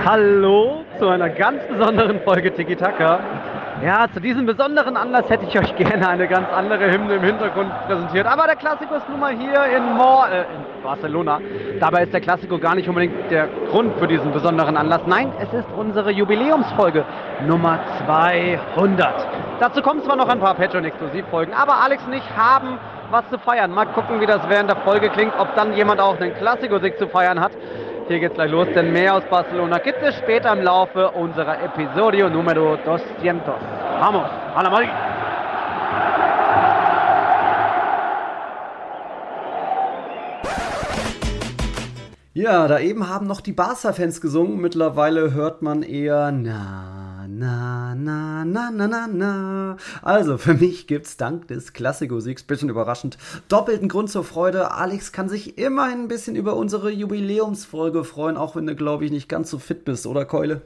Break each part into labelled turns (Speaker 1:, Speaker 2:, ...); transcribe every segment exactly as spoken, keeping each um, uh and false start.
Speaker 1: Hallo zu einer ganz besonderen Folge Tiki Taka. Ja, zu diesem besonderen Anlass hätte ich euch gerne eine ganz andere Hymne im Hintergrund präsentiert. Aber der Klassiko ist nun mal hier in, Mor äh, in Barcelona. Dabei ist der Klassiko gar nicht unbedingt der Grund für diesen besonderen Anlass. Nein, es ist unsere Jubiläumsfolge Nummer zweihundert. Dazu kommen zwar noch ein paar Patreon-Exklusivfolgen, aber Alex und ich haben was zu feiern. Mal gucken, wie das während der Folge klingt, ob dann jemand auch einen Klassiko-Sieg zu feiern hat. Hier geht's gleich los, denn mehr aus Barcelona gibt es später im Laufe unserer Episodio Numero zweihundert. Vamos, a la Madrid!
Speaker 2: Ja, da eben haben noch die Barca-Fans gesungen. Mittlerweile hört man eher na, na, na, na, na, na, na. Also, für mich gibt's dank des Klassiko-Siegs, bisschen überraschend, doppelten Grund zur Freude. Alex kann sich immerhin ein bisschen über unsere Jubiläumsfolge freuen, auch wenn du, glaube ich, nicht ganz so fit bist, oder Keule?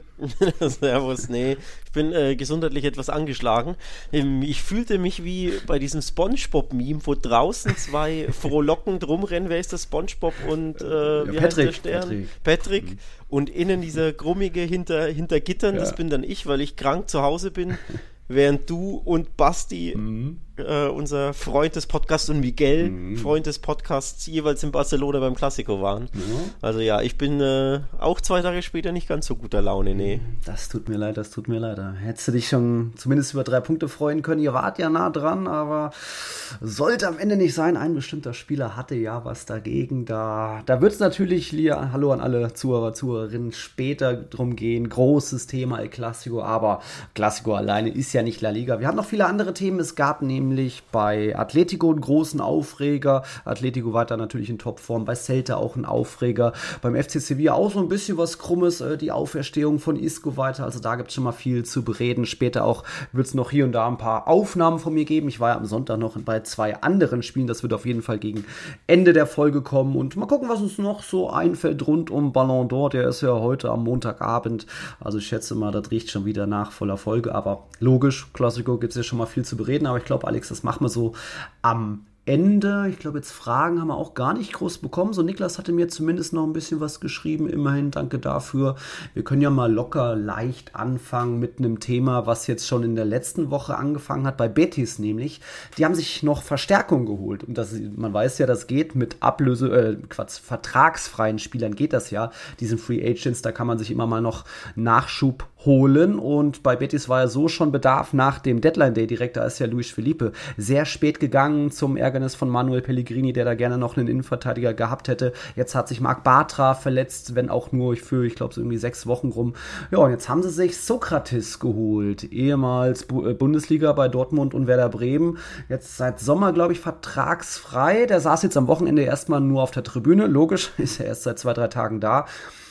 Speaker 3: Servus, nee, ich bin äh, gesundheitlich etwas angeschlagen. Ähm, ich fühlte mich wie bei diesem Spongebob-Meme, wo draußen zwei frohlockend rumrennen. Wer ist das? Spongebob und äh,
Speaker 2: ja,
Speaker 3: wie
Speaker 2: Patrick,
Speaker 3: heißt der Stern?
Speaker 2: Patrick.
Speaker 3: Patrick.
Speaker 2: Mhm.
Speaker 3: Und innen dieser grummige hinter, hinter Gittern,
Speaker 2: ja.
Speaker 3: Das bin dann ich, weil ich krank zu Hause bin, während du und Basti,
Speaker 2: mhm.
Speaker 3: äh, unser Freund des Podcasts, und Miguel,
Speaker 2: mhm.
Speaker 3: Freund des Podcasts, jeweils in Barcelona beim Klassiko waren.
Speaker 2: Ja.
Speaker 3: Also ja, ich bin äh, auch zwei Tage später nicht ganz so guter Laune, nee.
Speaker 2: Das tut mir leid, das tut mir leid. Hättest du dich schon zumindest über drei Punkte freuen können. Ihr wart ja nah dran, aber sollte am Ende nicht sein. Ein bestimmter Spieler hatte ja was dagegen. Da, da wird es natürlich, Lia, hallo an alle Zuhörer, Zuhörerinnen, später drum gehen. Großes Thema El Clasico, aber Clasico alleine ist ja nicht La Liga. Wir haben noch viele andere Themen. Es gab nämlich bei Atletico einen großen Aufreger. Atletico weiter natürlich in Topform. Bei Celta auch ein Aufreger. Beim F C Sevilla auch so ein bisschen was Krummes. Die Auferstehung von Isco weiter. Also da gibt es schon mal viel zu bereden. Später auch wird es noch hier und da ein paar Aufnahmen von mir geben. Ich war ja am Sonntag noch bei zwei anderen Spielen. Das wird auf jeden Fall gegen Ende der Folge kommen. Und mal gucken, was uns noch so einfällt rund um Ballon d'Or. Der ist ja heute am Montagabend. Also ich schätze mal, das riecht schon wieder nach voller Folge. Aber logisch, Klassiko gibt es ja schon mal viel zu bereden, aber ich glaube, Alex, das machen wir so am Ende. Ich glaube, jetzt Fragen haben wir auch gar nicht groß bekommen. So, Niklas hatte mir zumindest noch ein bisschen was geschrieben. Immerhin, danke dafür. Wir können ja mal locker leicht anfangen mit einem Thema, was jetzt schon in der letzten Woche angefangen hat, bei Betis nämlich. Die haben sich noch Verstärkung geholt. Und das, man weiß ja, das geht mit Ablöse, äh, Quatsch, vertragsfreien Spielern geht das ja. Diesen Free Agents, da kann man sich immer mal noch Nachschub holen. Und bei Betis war ja so schon Bedarf nach dem Deadline Day direkt. Da ist ja Luis Felipe sehr spät gegangen, zum Ärgernis von Manuel Pellegrini, der da gerne noch einen Innenverteidiger gehabt hätte. Jetzt hat sich Marc Bartra verletzt, wenn auch nur für, ich glaube, so irgendwie sechs Wochen rum. Ja, und jetzt haben sie sich Sokratis geholt. Ehemals Bu- Bundesliga bei Dortmund und Werder Bremen. Jetzt seit Sommer, glaube ich, vertragsfrei. Der saß jetzt am Wochenende erstmal nur auf der Tribüne. Logisch, ist ja erst seit zwei, drei Tagen da.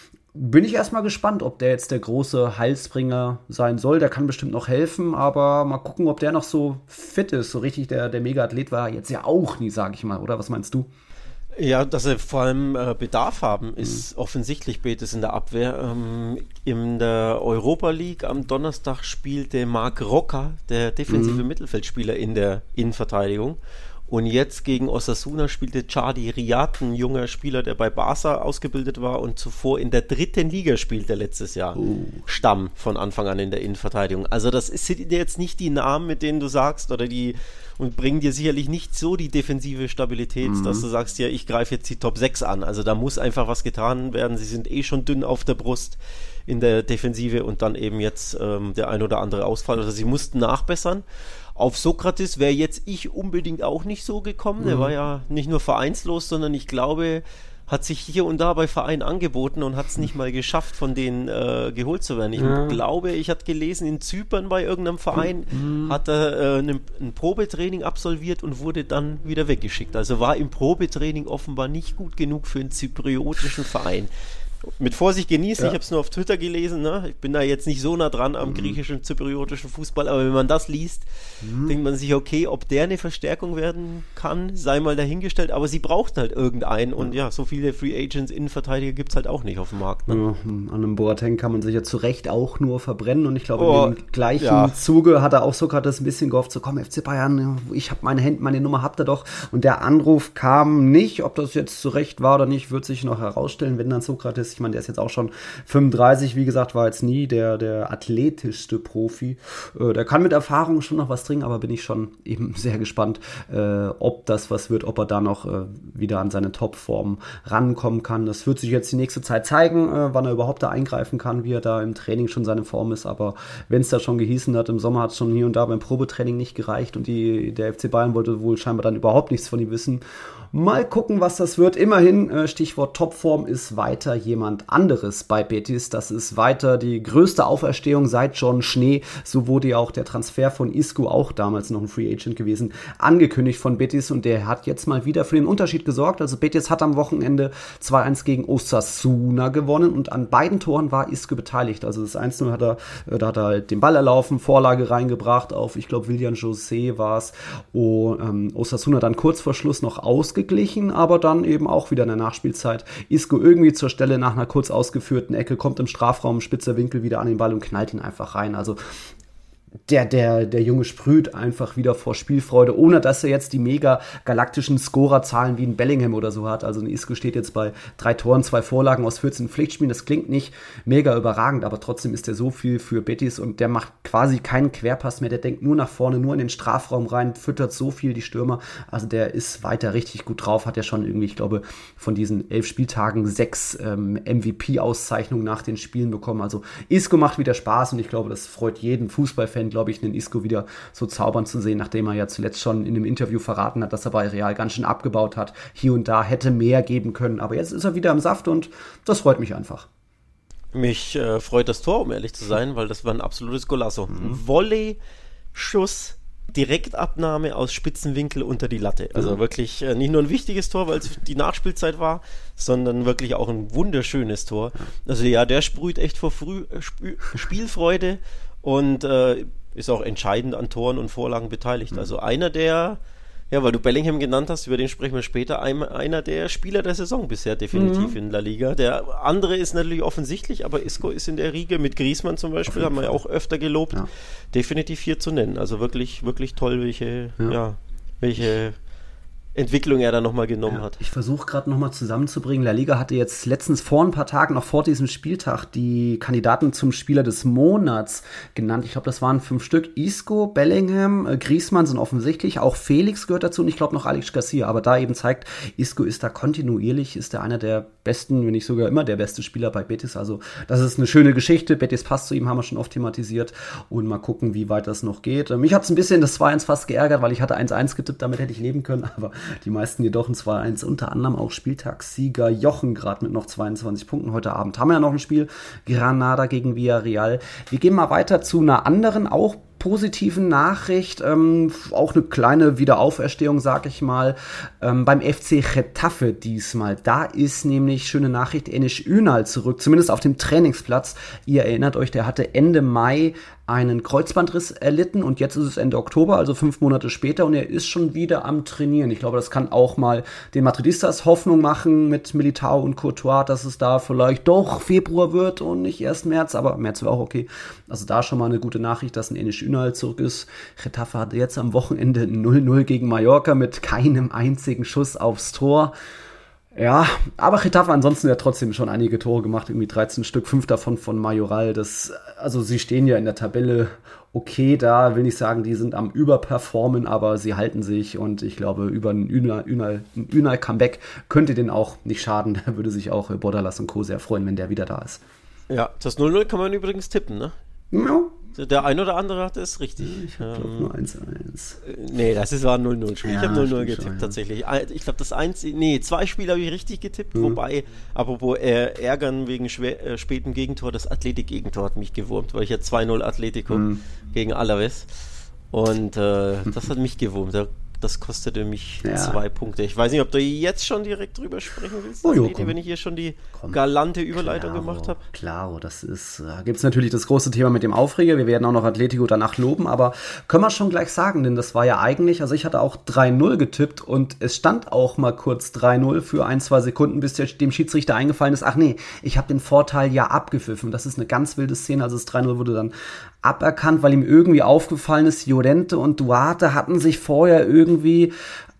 Speaker 2: Bin ich erstmal gespannt, ob der jetzt der große Heilsbringer sein soll. Der kann bestimmt noch helfen, aber mal gucken, ob der noch so fit ist. So richtig, der, der Mega-Athlet war jetzt ja auch nie, sag ich mal, oder? Was meinst du?
Speaker 3: Ja, dass sie vor allem äh, Bedarf haben, ist mhm. offensichtlich. Betis in der Abwehr. Ähm, in der Europa League am Donnerstag spielte Marc Roca, der defensive mhm. Mittelfeldspieler, in der Innenverteidigung. Und jetzt gegen Osasuna spielte Chadi Riad, ein junger Spieler, der bei Barca ausgebildet war und zuvor in der dritten Liga spielte letztes Jahr. Uh. Stamm von Anfang an in der Innenverteidigung. Also das sind jetzt nicht die Namen, mit denen du sagst, oder die, und bringen dir sicherlich nicht so die defensive Stabilität, mhm. dass du sagst, ja, ich greife jetzt die Top sechs an. Also da muss einfach was getan werden. Sie sind eh schon dünn auf der Brust in der Defensive und dann eben jetzt ähm, der ein oder andere Ausfall. Also sie mussten nachbessern. Auf Sokratis wäre jetzt ich unbedingt auch nicht so gekommen. Mhm. Der war ja nicht nur vereinslos, sondern ich glaube, hat sich hier und da bei Vereinen angeboten und hat es nicht mal geschafft, von denen äh, geholt zu werden. Ich ja. glaube, ich hatte gelesen, in Zypern bei irgendeinem Verein mhm. hat er äh, ein, ein Probetraining absolviert und wurde dann wieder weggeschickt. Also war im Probetraining offenbar nicht gut genug für einen zypriotischen Verein. Mit Vorsicht genießen, ja. Ich habe es nur auf Twitter gelesen, ne? Ich bin da jetzt nicht so nah dran am mhm. griechischen, zypriotischen Fußball, aber wenn man das liest, mhm. denkt man sich, okay, ob der eine Verstärkung werden kann, sei mal dahingestellt, aber sie braucht halt irgendeinen und ja, so viele Free Agents, Innenverteidiger gibt es halt auch nicht auf dem Markt. Ne?
Speaker 2: Ja, an einem Boateng kann man sich ja zu Recht auch nur verbrennen und ich glaube, oh, in dem gleichen
Speaker 3: ja.
Speaker 2: Zuge hat er auch Sokrates ein bisschen gehofft, so komm, F C Bayern, ich habe meine Hände, meine Nummer habt ihr doch, und der Anruf kam nicht, ob das jetzt zu Recht war oder nicht, wird sich noch herausstellen, wenn dann Sokrates Betis. Ich meine, der ist jetzt auch schon fünfunddreißig, wie gesagt, war jetzt nie der, der athletischste Profi. Äh, der kann mit Erfahrung schon noch was bringen, aber bin ich schon eben sehr gespannt, äh, ob das was wird, ob er da noch äh, wieder an seine Topform rankommen kann. Das wird sich jetzt die nächste Zeit zeigen, äh, wann er überhaupt da eingreifen kann, wie er da im Training schon seine Form ist. Aber wenn es da schon gehießen hat, im Sommer hat es schon hier und da beim Probetraining nicht gereicht und die, der F C Bayern wollte wohl scheinbar dann überhaupt nichts von ihm wissen. Mal gucken, was das wird. Immerhin, äh, Stichwort Topform, ist weiter jemand anderes bei Betis. Das ist weiter die größte Auferstehung seit John Schnee. So wurde ja auch der Transfer von Isco, auch damals noch ein Free Agent gewesen, angekündigt von Betis. Und der hat jetzt mal wieder für den Unterschied gesorgt. Also Betis hat am Wochenende zwei eins gegen Osasuna gewonnen. Und an beiden Toren war Isco beteiligt. Also das eins null hat er, äh, da hat er halt den Ball erlaufen, Vorlage reingebracht auf, ich glaube, Willian José war es. Oh, ähm, Osasuna dann kurz vor Schluss noch ausgeglichen. Geglichen, aber dann eben auch wieder in der Nachspielzeit. Isco irgendwie zur Stelle nach einer kurz ausgeführten Ecke, kommt im Strafraum, spitzer Winkel wieder an den Ball und knallt ihn einfach rein. Also Der, der, der Junge sprüht einfach wieder vor Spielfreude, ohne dass er jetzt die mega galaktischen Scorerzahlen wie ein Bellingham oder so hat. Also ein Isco steht jetzt bei drei Toren, zwei Vorlagen aus vierzehn Pflichtspielen. Das klingt nicht mega überragend, aber trotzdem ist er so viel für Betis und der macht quasi keinen Querpass mehr. Der denkt nur nach vorne, nur in den Strafraum rein, füttert so viel die Stürmer. Also der ist weiter richtig gut drauf, hat ja schon irgendwie, ich glaube, von diesen elf Spieltagen sechs ähm, M V P-Auszeichnungen nach den Spielen bekommen. Also Isco macht wieder Spaß und ich glaube, das freut jeden Fußballfan, glaube ich, einen Isco wieder so zaubern zu sehen, nachdem er ja zuletzt schon in einem Interview verraten hat, dass er bei Real ganz schön abgebaut hat. Hier und da hätte mehr geben können, aber jetzt ist er wieder im Saft und das freut mich einfach.
Speaker 3: Mich äh, freut das Tor, um ehrlich zu sein, weil das war ein absolutes Golasso. Mhm. Ein Volley-Schuss, Direktabnahme aus Spitzenwinkel unter die Latte. Also mhm. wirklich äh, nicht nur ein wichtiges Tor, weil es die Nachspielzeit war, sondern wirklich auch ein wunderschönes Tor. Also ja, der sprüht echt vor Früh äh, Sp- Spielfreude und äh, ist auch entscheidend an Toren und Vorlagen beteiligt. Mhm. Also einer der, ja, weil du Bellingham genannt hast, über den sprechen wir später, ein, einer der Spieler der Saison bisher definitiv mhm. in La Liga. Der andere ist natürlich offensichtlich, aber Isco ist in der Riege mit Griezmann zum Beispiel, haben wir ja auch öfter gelobt, ja. definitiv hier zu nennen. Also wirklich, wirklich toll, welche, ja, ja welche Entwicklung er da nochmal genommen
Speaker 2: ja,
Speaker 3: hat.
Speaker 2: Ich versuche gerade nochmal zusammenzubringen. La Liga hatte jetzt letztens vor ein paar Tagen, noch vor diesem Spieltag, die Kandidaten zum Spieler des Monats genannt. Ich glaube, das waren fünf Stück. Isco, Bellingham, äh, Griezmann sind offensichtlich, auch Felix gehört dazu und ich glaube noch Alex Garcia. Aber da eben zeigt, Isco ist da kontinuierlich, ist er einer der besten, wenn nicht sogar immer der beste Spieler bei Betis. Also das ist eine schöne Geschichte. Betis passt zu ihm, haben wir schon oft thematisiert und mal gucken, wie weit das noch geht. Mich hat es ein bisschen das zwei eins fast geärgert, weil ich hatte eins eins getippt, damit hätte ich leben können, aber die meisten jedoch ein zwei eins, unter anderem auch Spieltagssieger Jochen gerade mit noch zweiundzwanzig Punkten. Heute Abend haben wir ja noch ein Spiel, Granada gegen Villarreal. Wir gehen mal weiter zu einer anderen, auch positiven Nachricht, ähm, auch eine kleine Wiederauferstehung, sag ich mal, ähm, beim F C Getafe diesmal. Da ist nämlich, schöne Nachricht, Enes Ünal zurück, zumindest auf dem Trainingsplatz. Ihr erinnert euch, der hatte Ende Mai einen Kreuzbandriss erlitten und jetzt ist es Ende Oktober, also fünf Monate später und er ist schon wieder am Trainieren. Ich glaube, das kann auch mal den Madridistas Hoffnung machen mit Militao und Courtois, dass es da vielleicht doch Februar wird und nicht erst März, aber März wäre auch okay. Also da schon mal eine gute Nachricht, dass ein Enes Ünal zurück ist. Getafe hatte jetzt am Wochenende null null gegen Mallorca mit keinem einzigen Schuss aufs Tor. Ja, aber Getafe ansonsten ja trotzdem schon einige Tore gemacht, irgendwie dreizehn Stück, fünf davon von Majoral. Das, also sie stehen ja in der Tabelle okay da, will nicht sagen, die sind am Überperformen, aber sie halten sich und ich glaube, über ein Ünal-Comeback könnte denen auch nicht schaden. Da würde sich auch Bordalas und Co. sehr freuen, wenn der wieder da ist.
Speaker 3: Ja, das null null kann man übrigens tippen, ne?
Speaker 2: Ja.
Speaker 3: Der ein oder andere hatte es richtig.
Speaker 2: Ich habe ähm, nur eins eins.
Speaker 3: Nee, das ist, war ein null null Spiel. Ja, ich habe null null getippt,
Speaker 2: schon, ja.
Speaker 3: tatsächlich. Ich glaube, das eins, nee, zwei Spiele habe ich richtig getippt, mhm. wobei, apropos äh, Ärgern wegen schwer, äh, spätem Gegentor, das Athletik-Gegentor hat mich gewurmt, weil ich ja zwei null Atletico mhm. gegen Alaves und äh, das hat mich gewurmt. Das kostete mich ja. zwei Punkte. Ich weiß nicht, ob du jetzt schon direkt drüber sprechen willst,
Speaker 2: oh, jo,
Speaker 3: Lady, wenn ich hier schon die komm. galante Überleitung
Speaker 2: Klaro,
Speaker 3: gemacht habe.
Speaker 2: Klaro, das ist, da gibt es natürlich das große Thema mit dem Aufreger. Wir werden auch noch Atletico danach loben, aber können wir schon gleich sagen, denn das war ja eigentlich, also ich hatte auch drei null getippt und es stand auch mal kurz drei null für ein, zwei Sekunden, bis der, dem Schiedsrichter eingefallen ist, ach nee, ich habe den Vorteil ja abgepfiffen. Das ist eine ganz wilde Szene, also das drei null wurde dann aberkannt, weil ihm irgendwie aufgefallen ist, Llorente und Duarte hatten sich vorher irgendwie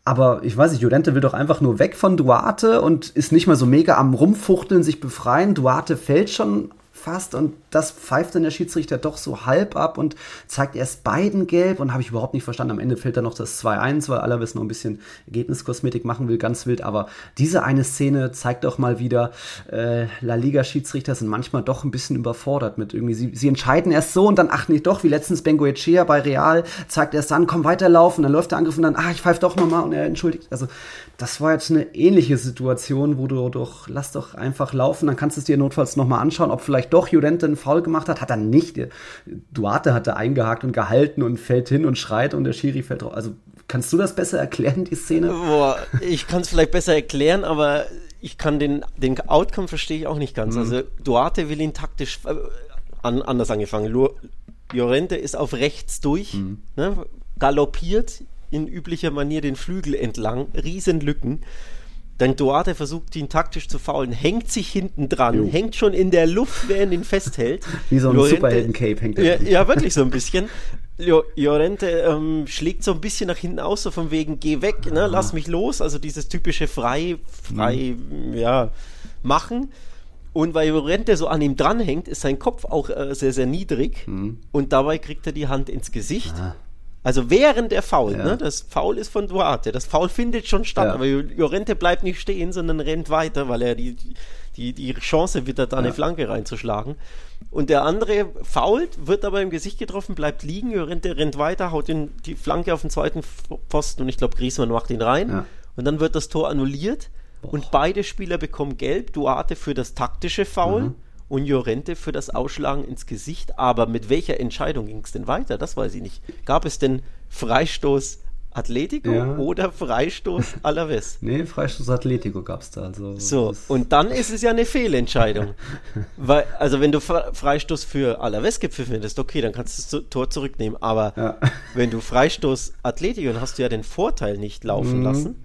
Speaker 2: Aber ich weiß nicht, Llorente will doch einfach nur weg von Duarte und ist nicht mal so mega am Rumfuchteln, sich befreien. Duarte fällt schon fast und das pfeift dann der Schiedsrichter doch so halb ab und zeigt erst beiden gelb und habe ich überhaupt nicht verstanden. Am Ende fällt dann noch das zwei eins, weil Alaves noch ein bisschen Ergebniskosmetik machen will, ganz wild. Aber diese eine Szene zeigt doch mal wieder, äh, La Liga-Schiedsrichter sind manchmal doch ein bisschen überfordert mit irgendwie. Sie, sie entscheiden erst so und dann, ach nee, doch, wie letztens Bengoechea bei Real, zeigt erst dann, komm, weiterlaufen, dann läuft der Angriff und dann, ach, ich pfeife doch nochmal und er entschuldigt. Also das war jetzt eine ähnliche Situation, wo du doch, lass doch einfach laufen, dann kannst du es dir notfalls nochmal anschauen, ob vielleicht doch Llorente einen Foul gemacht hat, hat er nicht. Duarte hat da eingehakt und gehalten und fällt hin und schreit und der Schiri fällt drauf. Also kannst du das besser erklären, die Szene?
Speaker 3: Boah, ich kann es vielleicht besser erklären, aber ich kann den, den Outcome verstehe ich auch nicht ganz. Mhm. Also Duarte will ihn taktisch äh, an, anders angefangen. Llorente ist auf rechts durch, mhm. ne, galoppiert in üblicher Manier den Flügel entlang, riesen Lücken. Dann Duarte versucht, ihn taktisch zu faulen, hängt sich hinten dran, jo. hängt schon in der Luft, während ihn festhält.
Speaker 2: Wie so ein Superhelden-Cape hängt
Speaker 3: er. Ja, ja, wirklich so ein bisschen. Llorente ähm, schlägt so ein bisschen nach hinten aus, so von wegen, geh weg, ne, lass mich los. Also dieses typische frei, frei, mhm. ja, machen. Und weil Llorente so an ihm dranhängt, ist sein Kopf auch äh, sehr, sehr niedrig. Mhm. Und dabei kriegt er die Hand ins Gesicht. Ah. Also während der Foul, ja. ne? Das Foul ist von Duarte. Das Foul findet schon statt, ja. aber Llorente bleibt nicht stehen, sondern rennt weiter, weil er die, die, die Chance wittert, da ja. eine Flanke reinzuschlagen. Und der andere fault, wird aber im Gesicht getroffen, bleibt liegen. Llorente rennt weiter, haut den, die Flanke auf den zweiten Pfosten und ich glaube, Griezmann macht ihn rein. Ja. Und dann wird das Tor annulliert. Boah. Und beide Spieler bekommen gelb. Duarte für das taktische Foul. Mhm. Und Llorente für das Ausschlagen ins Gesicht. Aber mit welcher Entscheidung ging es denn weiter? Das weiß ich nicht. Gab es denn Freistoß Atletico ja. oder Freistoß Alaves?
Speaker 2: Nee, Freistoß Atletico gab es da. Also
Speaker 3: so, und dann ist es ja eine Fehlentscheidung. Weil, also wenn du Freistoß für Alaves gepfiffen hättest, okay, dann kannst du das Tor zurücknehmen. Aber ja. wenn du Freistoß Atletico, dann hast du ja den Vorteil nicht laufen mhm. lassen.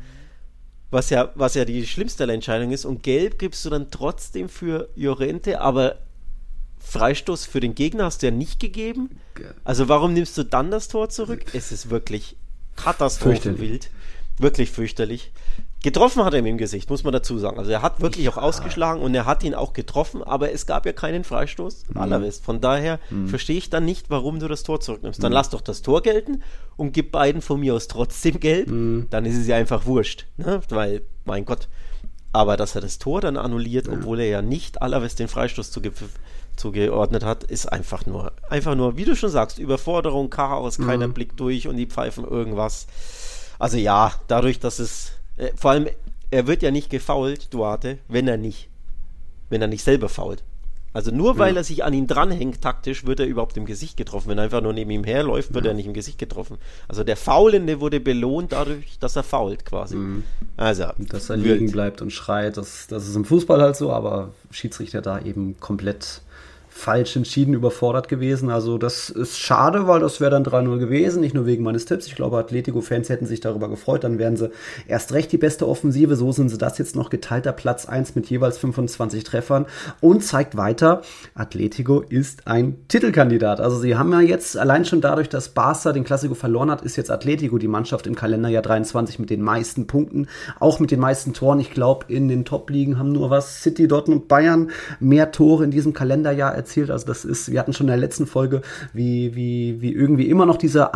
Speaker 3: Was ja, was ja die schlimmste Entscheidung ist. Und gelb gibst du dann trotzdem für Llorente, aber Freistoß für den Gegner hast du ja nicht gegeben. Also warum nimmst du dann das Tor zurück? Es ist wirklich katastrophenwild. Wirklich fürchterlich. Getroffen hat er ihm im Gesicht, muss man dazu sagen. Also er hat wirklich ja. auch ausgeschlagen und er hat ihn auch getroffen, aber es gab ja keinen Freistoß. Mhm. Alaves. Von daher mhm. verstehe ich dann nicht, warum du das Tor zurücknimmst. Dann mhm. lass doch das Tor gelten und gib beiden von mir aus trotzdem gelb. Mhm. Dann ist es ja einfach wurscht. Ne? Weil, mein Gott. Aber dass er das Tor dann annulliert, ja. obwohl er ja nicht Alaves den Freistoß zuge- zugeordnet hat, ist einfach nur, einfach nur, wie du schon sagst, Überforderung, Chaos, keiner mhm. blickt durch und die pfeifen irgendwas. Also ja, dadurch, dass es Äh, vor allem, er wird ja nicht gefoult, Duarte, wenn er nicht, wenn er nicht selber foult. Also nur weil ja. er sich an ihn dranhängt taktisch, wird er überhaupt im Gesicht getroffen. Wenn er einfach nur neben ihm herläuft, wird ja. er nicht im Gesicht getroffen. Also der Faulende wurde belohnt dadurch, dass er fault quasi. Mhm. Also,
Speaker 2: dass er liegen bleibt und schreit, das, das ist im Fußball halt so, aber Schiedsrichter da eben komplett falsch entschieden, überfordert gewesen. Also das ist schade, weil das wäre dann drei null gewesen, nicht nur wegen meines Tipps. Ich glaube, Atletico-Fans hätten sich darüber gefreut. Dann wären sie erst recht die beste Offensive. So sind sie das jetzt noch geteilter Platz eins mit jeweils fünfundzwanzig Treffern und zeigt weiter, Atletico ist ein Titelkandidat. Also sie haben ja jetzt, allein schon dadurch, dass Barca den Clasico verloren hat, ist jetzt Atletico die Mannschaft im Kalenderjahr dreiundzwanzig mit den meisten Punkten, auch mit den meisten Toren. Ich glaube, in den Top-Ligen haben nur was City, Dortmund, Bayern mehr Tore in diesem Kalenderjahr erzielt. Also das ist, wir hatten schon in der letzten Folge, wie, wie, wie irgendwie immer noch dieser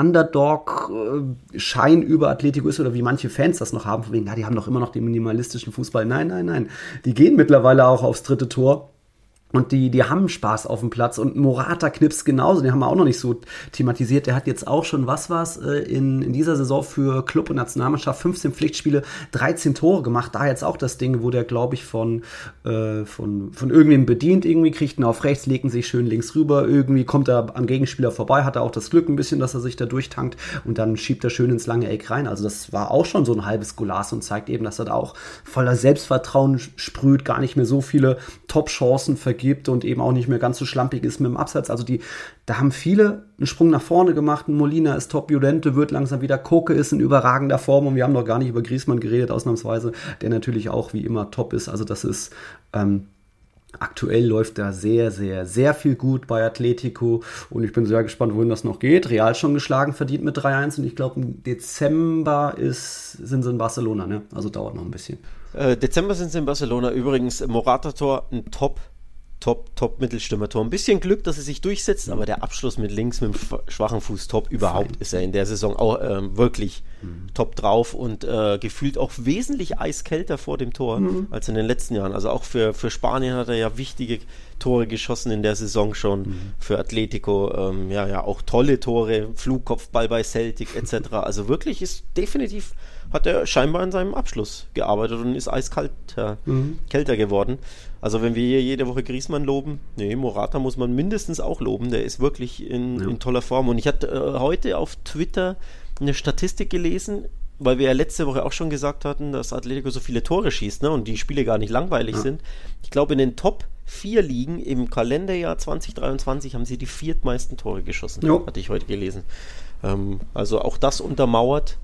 Speaker 2: Underdog-Schein über Atletico ist oder wie manche Fans das noch haben, von wegen, na, die haben doch immer noch den minimalistischen Fußball. Nein, nein, nein. Die gehen mittlerweile auch aufs dritte Tor. Und die, die haben Spaß auf dem Platz und Morata knipst genauso, den haben wir auch noch nicht so thematisiert. Der hat jetzt auch schon, was war's, in, in dieser Saison für Club und Nationalmannschaft fünfzehn Pflichtspiele, dreizehn Tore gemacht. Da jetzt auch das Ding, wo der, glaube ich, von, äh, von, von irgendwem bedient irgendwie, kriegt ihn auf rechts, legt ihn sich schön links rüber, irgendwie kommt er am Gegenspieler vorbei, hat er auch das Glück ein bisschen, dass er sich da durchtankt und dann schiebt er schön ins lange Eck rein. Also das war auch schon so ein halbes Golaß und zeigt eben, dass er da auch voller Selbstvertrauen sprüht, gar nicht mehr so viele Top-Chancen vergibt und eben auch nicht mehr ganz so schlampig ist mit dem Absatz. Also die, da haben viele einen Sprung nach vorne gemacht. Molina ist top, Llorente wird langsam wieder, Koke ist in überragender Form und wir haben noch gar nicht über Griezmann geredet, ausnahmsweise, der natürlich auch wie immer top ist. Also das ist ähm, Aktuell läuft da sehr, sehr, sehr viel gut bei Atletico und ich bin sehr gespannt, wohin das noch geht. Real schon geschlagen, verdient mit drei eins und ich glaube im Dezember ist, sind sie in Barcelona, ne? Also dauert noch ein bisschen.
Speaker 3: Äh, Dezember sind sie in Barcelona. Übrigens, Morata-Tor, ein Top, Top, Top Mittelstürmer-Tor. Ein bisschen Glück, dass er sich durchsetzt, mhm. aber der Abschluss mit links, mit dem schwachen Fuß top. Überhaupt Fein. Ist er in der Saison auch ähm, wirklich mhm. top drauf und äh, gefühlt auch wesentlich eiskälter vor dem Tor mhm. als in den letzten Jahren. Also auch für, für Spanien hat er ja wichtige Tore geschossen in der Saison schon. Mhm. Für Atletico, ähm, ja, ja, auch tolle Tore, Flugkopfball bei Celtic et cetera. Also wirklich ist definitiv, hat er scheinbar an seinem Abschluss gearbeitet und ist eiskalt äh, mhm. kälter geworden. Also wenn wir hier jede Woche Griezmann loben, nee, Morata muss man mindestens auch loben, der ist wirklich in, ja. in toller Form. Und ich hatte äh, heute auf Twitter eine Statistik gelesen, weil wir ja letzte Woche auch schon gesagt hatten, dass Atletico so viele Tore schießt, ne, und die Spiele gar nicht langweilig ja. sind. Ich glaube, in den Top vier Ligen im Kalenderjahr zwanzig dreiundzwanzig haben sie die viertmeisten Tore geschossen, jo. hatte ich heute gelesen. Ähm, also auch das untermauert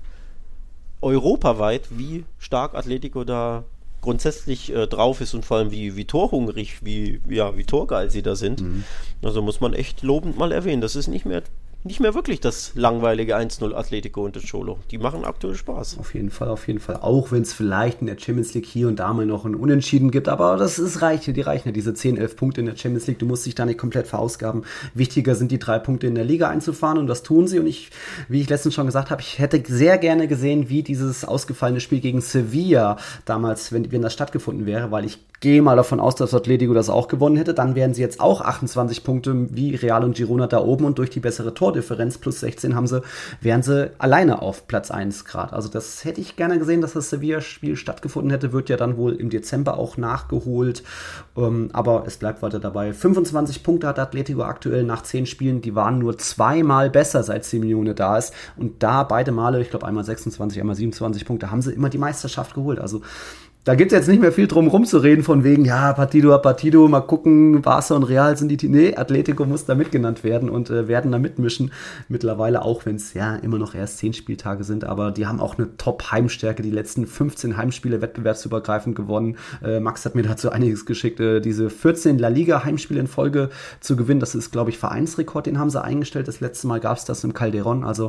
Speaker 3: europaweit, wie stark Atletico da grundsätzlich äh, drauf ist und vor allem wie, wie torhungrig, wie, ja, wie torgeil sie da sind. Mhm. Also muss man echt lobend mal erwähnen. Das ist nicht mehr nicht mehr wirklich das langweilige eins null Atletico und das Cholo. Die machen aktuell Spaß.
Speaker 2: Auf jeden Fall, auf jeden Fall. Auch wenn es vielleicht in der Champions League hier und da mal noch ein Unentschieden gibt, aber das ist reicht, die reichen ja, diese zehn, elf Punkte in der Champions League. Du musst dich da nicht komplett verausgaben. Wichtiger sind die drei Punkte in der Liga einzufahren und das tun sie. Und ich, wie ich letztens schon gesagt habe, ich hätte sehr gerne gesehen, wie dieses ausgefallene Spiel gegen Sevilla damals, wenn, wenn das stattgefunden wäre, weil ich gehe mal davon aus, dass Atletico das auch gewonnen hätte. Dann wären sie jetzt auch achtundzwanzig Punkte wie Real und Girona da oben und durch die bessere Tordifferenz plus sechzehn haben sie, wären sie alleine auf Platz eins gerade. Also das hätte ich gerne gesehen, dass das Sevilla-Spiel stattgefunden hätte. Wird ja dann wohl im Dezember auch nachgeholt. Ähm, aber es bleibt weiter dabei. fünfundzwanzig Punkte hat Atletico aktuell nach zehn Spielen. Die waren nur zweimal besser, seit Simeone da ist. Und da beide Male, ich glaube einmal sechsundzwanzig, einmal siebenundzwanzig Punkte, haben sie immer die Meisterschaft geholt. Also da gibt es jetzt nicht mehr viel drum rumzureden von wegen, ja, Partido, Partido, mal gucken, Barca und Real sind die, nee, Atletico muss da mitgenannt werden und äh, werden da mitmischen. Mittlerweile auch, wenn es ja immer noch erst zehn Spieltage sind, aber die haben auch eine Top-Heimstärke, die letzten fünfzehn Heimspiele wettbewerbsübergreifend gewonnen. Äh, Max hat mir dazu einiges geschickt, äh, diese vierzehn La Liga-Heimspiele in Folge zu gewinnen, das ist, glaube ich, Vereinsrekord, den haben sie eingestellt. Das letzte Mal gab es das im Calderón, also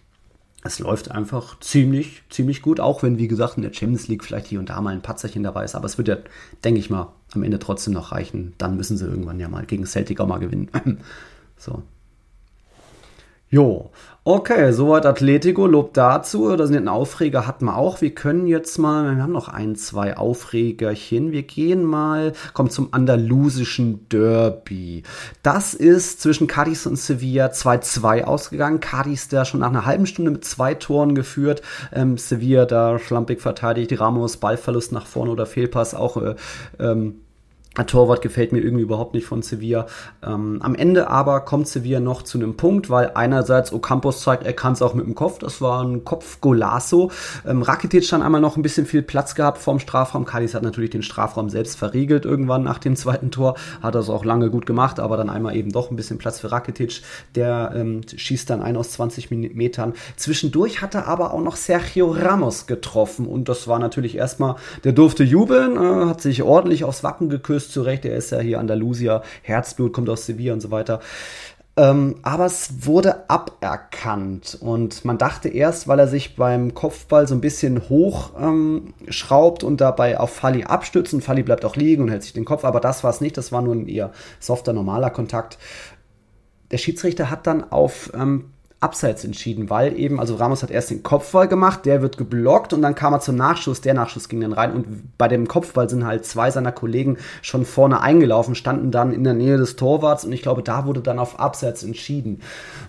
Speaker 2: es läuft einfach ziemlich, ziemlich gut, auch wenn, wie gesagt, in der Champions League vielleicht hier und da mal ein Patzerchen dabei ist. Aber es wird ja, denke ich mal, am Ende trotzdem noch reichen. Dann müssen sie irgendwann ja mal gegen Celtic auch mal gewinnen. So. Jo, okay, soweit Atletico, Lob dazu. Das sind einen Aufreger hatten wir auch. Wir können jetzt mal, wir haben noch ein, zwei Aufregerchen. Wir gehen mal, kommen zum andalusischen Derby. Das ist zwischen Cádiz und Sevilla zwei zwei ausgegangen. Cádiz da schon nach einer halben Stunde mit zwei Toren geführt. Ähm, Sevilla da schlampig verteidigt. Ramos, Ballverlust nach vorne oder Fehlpass auch äh, ähm, Der Torwart gefällt mir irgendwie überhaupt nicht von Sevilla. Ähm, am Ende aber kommt Sevilla noch zu einem Punkt, weil einerseits Ocampos zeigt, er kann es auch mit dem Kopf. Das war ein Kopf-Golazo. Ähm, Rakitic dann einmal noch ein bisschen viel Platz gehabt vorm Strafraum. Cádiz hat natürlich den Strafraum selbst verriegelt irgendwann nach dem zweiten Tor. Hat das auch lange gut gemacht, aber dann einmal eben doch ein bisschen Platz für Rakitic. Der ähm, schießt dann ein aus zwanzig Metern. Zwischendurch hat er aber auch noch Sergio Ramos getroffen. Und das war natürlich erstmal, der durfte jubeln, äh, hat sich ordentlich aufs Wappen geküsst. Zu Recht, er ist ja hier Andalusier, Herzblut, kommt aus Sevilla und so weiter. Ähm, aber es wurde aberkannt und man dachte erst, weil er sich beim Kopfball so ein bisschen hoch ähm, schraubt und dabei auf Falli abstützt und Falli bleibt auch liegen und hält sich den Kopf, aber das war es nicht, das war nur ein eher softer, normaler Kontakt. Der Schiedsrichter hat dann auf ähm, Abseits entschieden, weil eben, also Ramos hat erst den Kopfball gemacht, der wird geblockt und dann kam er zum Nachschuss, der Nachschuss ging dann rein und bei dem Kopfball sind halt zwei seiner Kollegen schon vorne eingelaufen, standen dann in der Nähe des Torwarts und ich glaube, da wurde dann auf Abseits entschieden.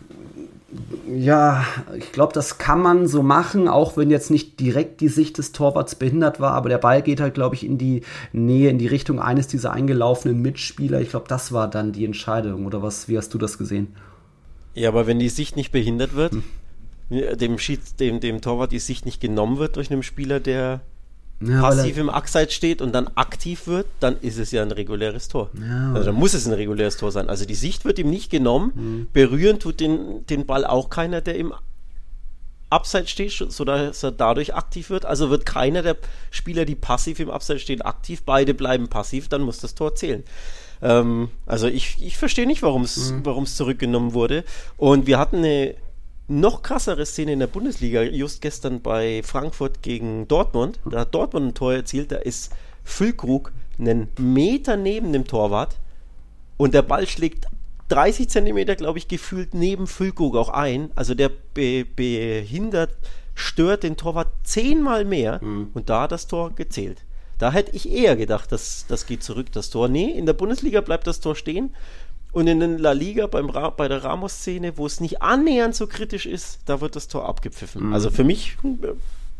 Speaker 2: Ja, ich glaube, das kann man so machen, auch wenn jetzt nicht direkt die Sicht des Torwarts behindert war, aber der Ball geht halt, glaube ich, in die Nähe, in die Richtung eines dieser eingelaufenen Mitspieler. Ich glaube, das war dann die Entscheidung, oder was? Wie hast du das gesehen?
Speaker 3: Ja, aber wenn die Sicht nicht behindert wird, hm. dem, Schied, dem, dem Torwart die Sicht nicht genommen wird durch einen Spieler, der ja, passiv er, im Abseits steht und dann aktiv wird, dann ist es ja ein reguläres Tor. Ja, also dann muss es ein reguläres Tor sein. Also die Sicht wird ihm nicht genommen, hm. berühren tut den, den Ball auch keiner, der im Abseits steht, sodass er dadurch aktiv wird. Also wird keiner der Spieler, die passiv im Abseits stehen, aktiv. Beide bleiben passiv, dann muss das Tor zählen. Ähm, also ich, ich verstehe nicht, warum es mhm. warum es zurückgenommen wurde. Und wir hatten eine noch krassere Szene in der Bundesliga, just gestern bei Frankfurt gegen Dortmund. Da hat Dortmund ein Tor erzielt, da ist Füllkrug einen Meter neben dem Torwart und der Ball schlägt dreißig Zentimeter, glaube ich, gefühlt neben Füllkrug auch ein. Also der be- behindert, stört den Torwart zehnmal mehr mhm. und da hat das Tor gezählt. Da hätte ich eher gedacht, dass das geht zurück, das Tor. Nee, in der Bundesliga bleibt das Tor stehen und in der La Liga beim Ra- bei der Ramos-Szene, wo es nicht annähernd so kritisch ist, da wird das Tor abgepfiffen. Mhm. Also für mich äh,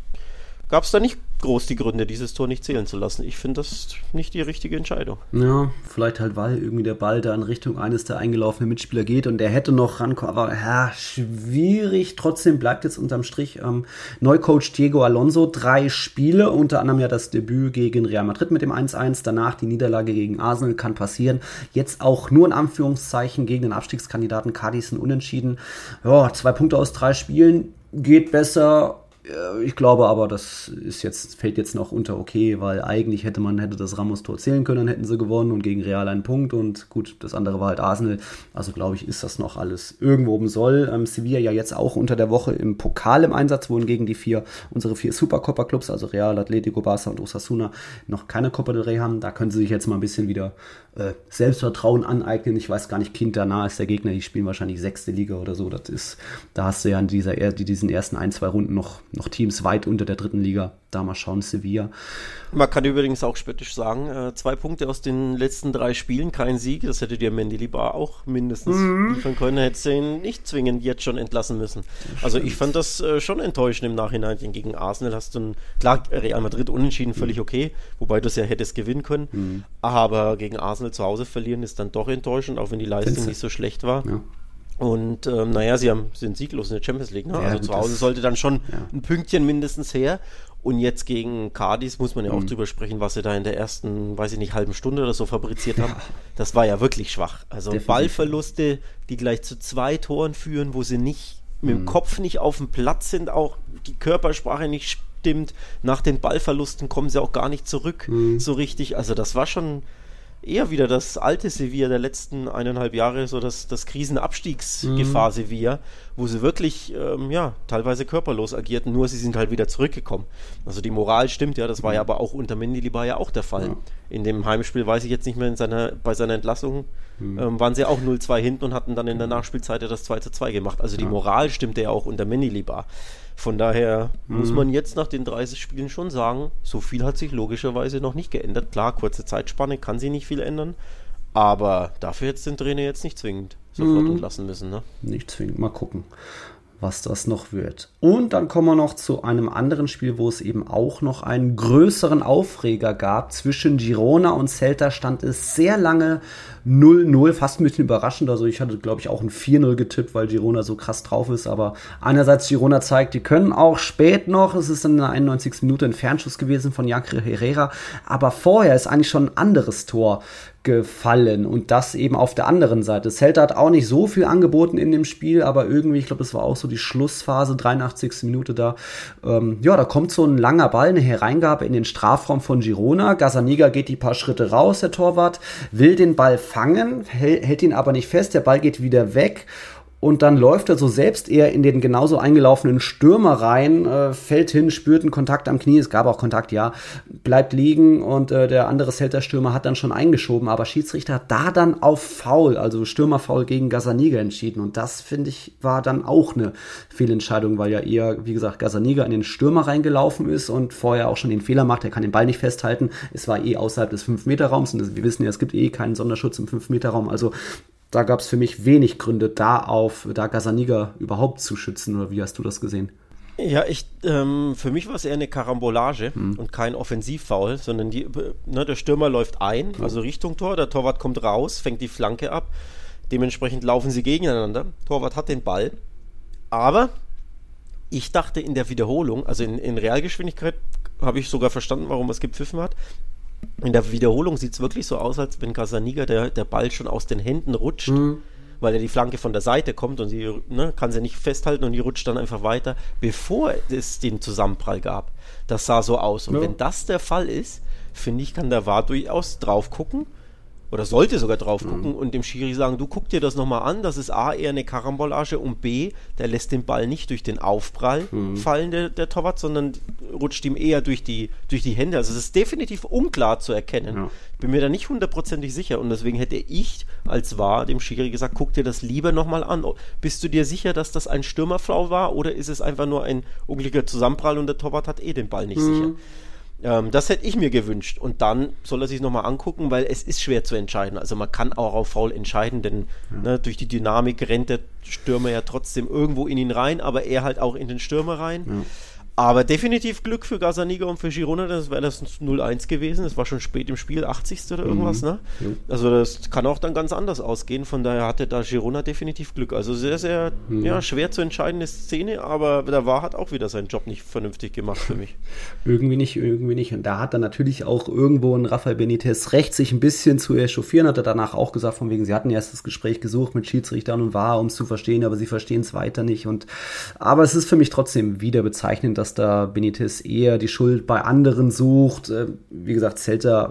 Speaker 3: gab es da nicht groß die Gründe, dieses Tor nicht zählen zu lassen. Ich finde das nicht die richtige Entscheidung.
Speaker 2: Ja, vielleicht halt, weil irgendwie der Ball da in Richtung eines der eingelaufenen Mitspieler geht und der hätte noch rankommen, aber ja, schwierig. Trotzdem bleibt jetzt unterm Strich ähm, Neucoach Diego Alonso drei Spiele, unter anderem ja das Debüt gegen Real Madrid mit dem eins eins, danach die Niederlage gegen Arsenal, kann passieren. Jetzt auch nur in Anführungszeichen gegen den Abstiegskandidaten Cádiz ein Unentschieden. Ja, zwei Punkte aus drei Spielen, geht besser. Ich glaube aber, das ist jetzt, fällt jetzt noch unter okay, weil eigentlich hätte man hätte das Ramos-Tor zählen können, dann hätten sie gewonnen und gegen Real einen Punkt und gut, das andere war halt Arsenal. Also glaube ich, ist das noch alles irgendwo oben soll. Ähm, Sevilla ja jetzt auch unter der Woche im Pokal im Einsatz, wurden gegen die vier, unsere vier Supercopa-Clubs, also Real, Atletico, Barça und Osasuna, noch keine Copa del Rey haben. Da können sie sich jetzt mal ein bisschen wieder äh, Selbstvertrauen aneignen. Ich weiß gar nicht, Quintana ist der Gegner, die spielen wahrscheinlich sechste Liga oder so. Das ist, da hast du ja in dieser, diesen ersten ein, zwei Runden noch noch Teams weit unter der dritten Liga. Da mal schauen, Sevilla.
Speaker 3: Man kann übrigens auch spöttisch sagen, äh, zwei Punkte aus den letzten drei Spielen, kein Sieg. Das hätte dir Mendilibar auch mindestens mhm. liefern können. Hätte sie ihn nicht zwingend jetzt schon entlassen müssen. Also ich fand das äh, schon enttäuschend im Nachhinein. Gegen Arsenal hast du, ein, klar, Real Madrid unentschieden, völlig okay. Wobei du es ja hättest gewinnen können. Mhm. Aber gegen Arsenal zu Hause verlieren ist dann doch enttäuschend, auch wenn die Leistung Findest nicht so schlecht war. Ja. Und ähm, naja, sie haben, sind sieglos in der Champions League. Ne? Ja, also zu Hause sollte dann schon ja. ein Pünktchen mindestens her. Und jetzt gegen Cádiz muss man ja auch mhm. drüber sprechen, was sie da in der ersten, weiß ich nicht, halben Stunde oder so fabriziert haben. Ja. Das war ja wirklich schwach. Also Definitiv. Ballverluste, die gleich zu zwei Toren führen, wo sie nicht mit dem mhm. Kopf nicht auf dem Platz sind, auch die Körpersprache nicht stimmt. Nach den Ballverlusten kommen sie auch gar nicht zurück mhm. so richtig. Also das war schon eher wieder das alte Sevilla der letzten eineinhalb Jahre, so das, das Krisenabstiegsgefahr mhm. Sevilla, wo sie wirklich, ähm, ja, teilweise körperlos agierten, nur sie sind halt wieder zurückgekommen. Also die Moral stimmt, ja, das war ja aber auch unter Mendilibar ja auch der Fall. Ja. In dem Heimspiel, weiß ich jetzt nicht mehr, in seiner, bei seiner Entlassung mhm. ähm, waren sie auch null zwei hinten und hatten dann in der Nachspielzeit ja das zwei zu zwei gemacht. Also die ja. Moral stimmte ja auch unter Mendilibar. Von daher mhm. muss man jetzt nach den dreißig Spielen schon sagen, so viel hat sich logischerweise noch nicht geändert. Klar, kurze Zeitspanne kann sich nicht viel ändern, aber dafür jetzt den Trainer jetzt nicht zwingend sofort mhm. entlassen müssen. Ne?
Speaker 2: Nicht zwingend, mal gucken, was das noch wird. Und dann kommen wir noch zu einem anderen Spiel, wo es eben auch noch einen größeren Aufreger gab. Zwischen Girona und Celta stand es sehr lange null null, fast ein bisschen überraschend. Also ich hatte, glaube ich, auch ein vier null getippt, weil Girona so krass drauf ist. Aber einerseits Girona zeigt, die können auch spät noch. Es ist in der einundneunzigsten Minute ein Fernschuss gewesen von Yankri Herrera. Aber vorher ist eigentlich schon ein anderes Tor gefallen und das eben auf der anderen Seite. Celta hat auch nicht so viel angeboten in dem Spiel, aber irgendwie, ich glaube, es war auch so die Schlussphase, dreiundachtzigste Minute da. Ähm, ja, da kommt so ein langer Ball, eine Hereingabe in den Strafraum von Girona. Gazzaniga geht die paar Schritte raus, der Torwart, will den Ball fangen, hält, hält ihn aber nicht fest, der Ball geht wieder weg. Und dann läuft er so selbst eher in den genauso eingelaufenen Stürmer rein, äh, fällt hin, spürt einen Kontakt am Knie, es gab auch Kontakt, ja, bleibt liegen und äh, der andere Celta-Stürmer hat dann schon eingeschoben, aber Schiedsrichter hat da dann auf Foul, also Stürmerfoul gegen Gazzaniga entschieden und das, finde ich, war dann auch eine Fehlentscheidung, weil ja eher, wie gesagt, Gazzaniga in den Stürmer reingelaufen ist und vorher auch schon den Fehler macht, er kann den Ball nicht festhalten, es war eh außerhalb des fünf Meter Raums und wir wissen ja, es gibt eh keinen Sonderschutz im fünf Meter Raum, also da gab es für mich wenig Gründe, da auf da Gazzaniga überhaupt zu schützen. Oder wie hast du das gesehen?
Speaker 3: Ja, ich ähm, für mich war es eher eine Karambolage hm. und kein Offensivfoul, sondern die, ne, der Stürmer läuft ein, hm. also Richtung Tor, der Torwart kommt raus, fängt die Flanke ab. Dementsprechend laufen sie gegeneinander. Torwart hat den Ball. Aber ich dachte in der Wiederholung, also in, in Realgeschwindigkeit, habe ich sogar verstanden, warum es gepfiffen hat. In der Wiederholung sieht es wirklich so aus, als wenn Gazzaniga der, der Ball schon aus den Händen rutscht mhm. weil ja die Flanke von der Seite kommt und sie ne, kann sie nicht festhalten und die rutscht dann einfach weiter, bevor es den Zusammenprall gab. Das sah so aus. Und ja. wenn das der Fall ist, finde ich, kann der V A R durchaus drauf gucken oder sollte sogar drauf gucken mhm. und dem Schiri sagen, du guck dir das nochmal an, das ist A, eher eine Karambolage und B, der lässt den Ball nicht durch den Aufprall mhm. fallen, der, der Torwart, sondern rutscht ihm eher durch die, durch die Hände. Also es ist definitiv unklar zu erkennen. Ja. Ich bin mir da nicht hundertprozentig sicher und deswegen hätte ich als V A R dem Schiri gesagt, guck dir das lieber nochmal an. Bist du dir sicher, dass das ein Stürmerflau war oder ist es einfach nur ein unglücklicher Zusammenprall und der Torwart hat eh den Ball nicht mhm. sicher? Ähm, das hätte ich mir gewünscht und dann soll er sich nochmal angucken, weil es ist schwer zu entscheiden. Also man kann auch auf Foul entscheiden, denn ja. ne, durch die Dynamik rennt der Stürmer ja trotzdem irgendwo in ihn rein, aber er halt auch in den Stürmer rein. Ja. Aber definitiv Glück für Gazzaniga und für Girona, das wäre das null eins gewesen. Das war schon spät im Spiel, achtzigste oder irgendwas. Mhm. Ne? Ja. Also das kann auch dann ganz anders ausgehen. Von daher hatte da Girona definitiv Glück. Also sehr, sehr mhm. ja, schwer zu entscheidende Szene, aber der V A R hat auch wieder seinen Job nicht vernünftig gemacht für mich.
Speaker 2: irgendwie nicht, irgendwie nicht. Und da hat dann natürlich auch irgendwo ein Rafael Benitez recht, sich ein bisschen zu echauffieren. Hat er danach auch gesagt, von wegen, sie hatten erst das Gespräch gesucht mit Schiedsrichtern und V A R, um es zu verstehen, aber sie verstehen es weiter nicht. Und aber es ist für mich trotzdem wieder bezeichnend, dass dass da Benitez eher die Schuld bei anderen sucht. Wie gesagt, Celta,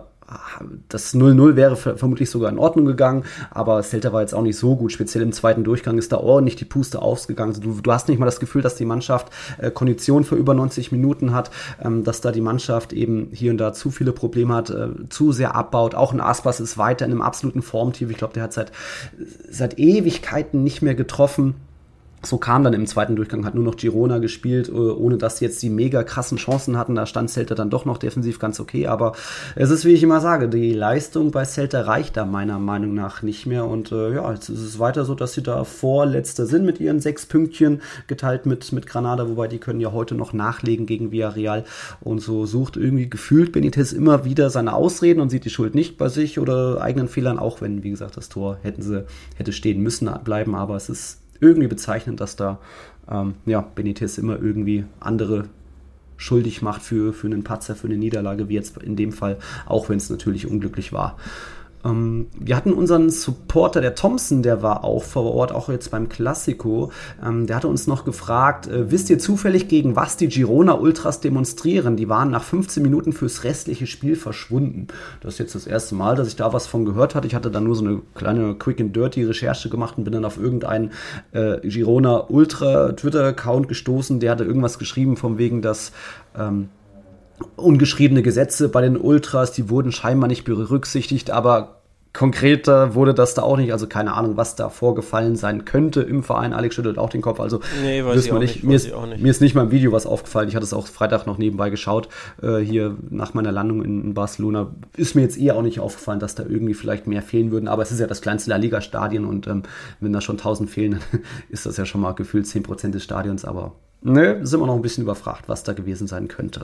Speaker 2: das null null wäre vermutlich sogar in Ordnung gegangen, aber Celta war jetzt auch nicht so gut. Speziell im zweiten Durchgang ist da ordentlich die Puste ausgegangen. Also du, du hast nicht mal das Gefühl, dass die Mannschaft äh, Kondition für über neunzig Minuten hat, ähm, dass da die Mannschaft eben hier und da zu viele Probleme hat, äh, zu sehr abbaut. Auch ein Aspas ist weiter in einem absoluten Formtief. Ich glaube, der hat seit, seit Ewigkeiten nicht mehr getroffen. So kam dann im zweiten Durchgang, hat nur noch Girona gespielt, ohne dass sie jetzt die mega krassen Chancen hatten. Da stand Celta dann doch noch defensiv ganz okay. Aber es ist, wie ich immer sage, die Leistung bei Celta reicht da meiner Meinung nach nicht mehr. Und äh, ja, jetzt ist es weiter so, dass sie da Vorletzter sind mit ihren sechs Pünktchen, geteilt mit, mit Granada. Wobei die können ja heute noch nachlegen gegen Villarreal. Und so sucht irgendwie gefühlt Benitez immer wieder seine Ausreden und sieht die Schuld nicht bei sich oder eigenen Fehlern. Auch wenn, wie gesagt, das Tor hätten sie, hätte stehen müssen bleiben. Aber es ist irgendwie bezeichnend, dass da ähm, ja, Benitez immer irgendwie andere schuldig macht für, für einen Patzer, für eine Niederlage, wie jetzt in dem Fall, auch wenn es natürlich unglücklich war. Ähm, wir hatten unseren Supporter, der Thompson, der war auch vor Ort, auch jetzt beim Classico. Ähm, der hatte uns noch gefragt, äh, wisst ihr zufällig, gegen was die Girona Ultras demonstrieren? Die waren nach fünfzehn Minuten fürs restliche Spiel verschwunden. Das ist jetzt das erste Mal, dass ich da was von gehört hatte. Ich hatte dann nur so eine kleine Quick and Dirty Recherche gemacht und bin dann auf irgendeinen äh, Girona Ultra Twitter-Account gestoßen. Der hatte irgendwas geschrieben von wegen, dass ähm, ungeschriebene Gesetze bei den Ultras, die wurden scheinbar nicht berücksichtigt, aber konkreter wurde das da auch nicht, also keine Ahnung, was da vorgefallen sein könnte im Verein. Alex schüttelt auch den Kopf, also
Speaker 3: nee, weiß ich auch nicht.
Speaker 2: Mir, ist, nicht. mir ist nicht mal im Video was aufgefallen, ich hatte es auch Freitag noch nebenbei geschaut, äh, hier nach meiner Landung in, in Barcelona, ist mir jetzt eher auch nicht aufgefallen, dass da irgendwie vielleicht mehr fehlen würden, aber es ist ja das kleinste La Liga-Stadion und ähm, wenn da schon tausend fehlen, dann ist das ja schon mal gefühlt zehn Prozent des Stadions, aber ne, sind wir noch ein bisschen überfragt, was da gewesen sein könnte.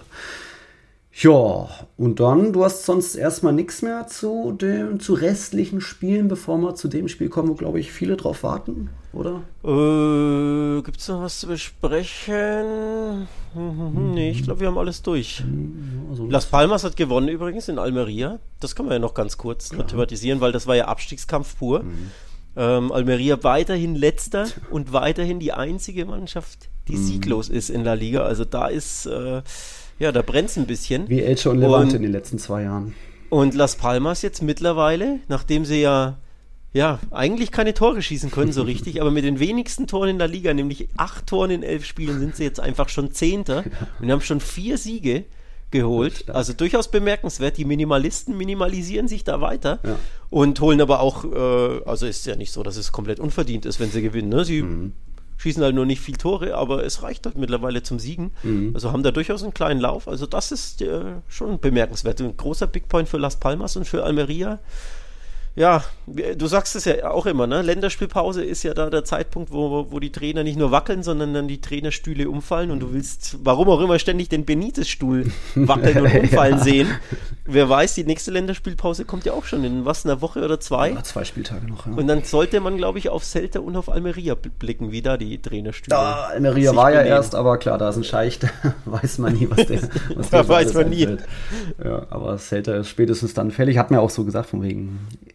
Speaker 2: Ja, und dann, du hast sonst erstmal nichts mehr zu dem, zu restlichen Spielen, bevor wir zu dem Spiel kommen, wo, glaube ich, viele drauf warten, oder?
Speaker 3: Äh, gibt's noch was zu besprechen? Hm, nee, ich glaube, wir haben alles durch. Also Las Palmas hat gewonnen übrigens in Almeria. Das kann man ja noch ganz kurz Klar. thematisieren, weil das war ja Abstiegskampf pur. Mhm. Ähm, Almeria weiterhin letzter und weiterhin die einzige Mannschaft, die mhm. sieglos ist in La Liga. Also da ist... Äh, Ja, da brennt es ein bisschen.
Speaker 2: Wie Elche und Levante in den letzten zwei Jahren.
Speaker 3: Und Las Palmas jetzt mittlerweile, nachdem sie ja, ja eigentlich keine Tore schießen können so richtig, aber mit den wenigsten Toren in der Liga, nämlich acht Toren in elf Spielen, sind sie jetzt einfach schon Zehnter und haben schon vier Siege geholt. Also durchaus bemerkenswert. Die Minimalisten minimalisieren sich da weiter ja. und holen aber auch, äh, also ist ja nicht so, dass es komplett unverdient ist, wenn sie gewinnen. Ne? Sie mhm. schießen halt nur nicht viel Tore, aber es reicht halt mittlerweile zum Siegen. Mhm. Also haben da durchaus einen kleinen Lauf. Also das ist äh, schon bemerkenswert. Ein großer Big Point für Las Palmas und für Almeria. Ja, du sagst es ja auch immer, ne? Länderspielpause ist ja da der Zeitpunkt, wo, wo die Trainer nicht nur wackeln, sondern dann die Trainerstühle umfallen und du willst, warum auch immer, ständig den Benitez-Stuhl wackeln und umfallen ja. sehen. Wer weiß, die nächste Länderspielpause kommt ja auch schon in was, einer Woche oder zwei?
Speaker 2: Ja, zwei Spieltage noch, ja.
Speaker 3: Und dann sollte man, glaube ich, auf Celta und auf Almeria blicken, wie da die Trainerstühle
Speaker 2: Da, Almeria war ja benehmen. erst, aber klar, da ist ein Scheich, da weiß man nie, was der was
Speaker 3: Da weiß man nie.
Speaker 2: Ja, aber Celta ist spätestens dann fällig, hat mir auch so gesagt, von wegen...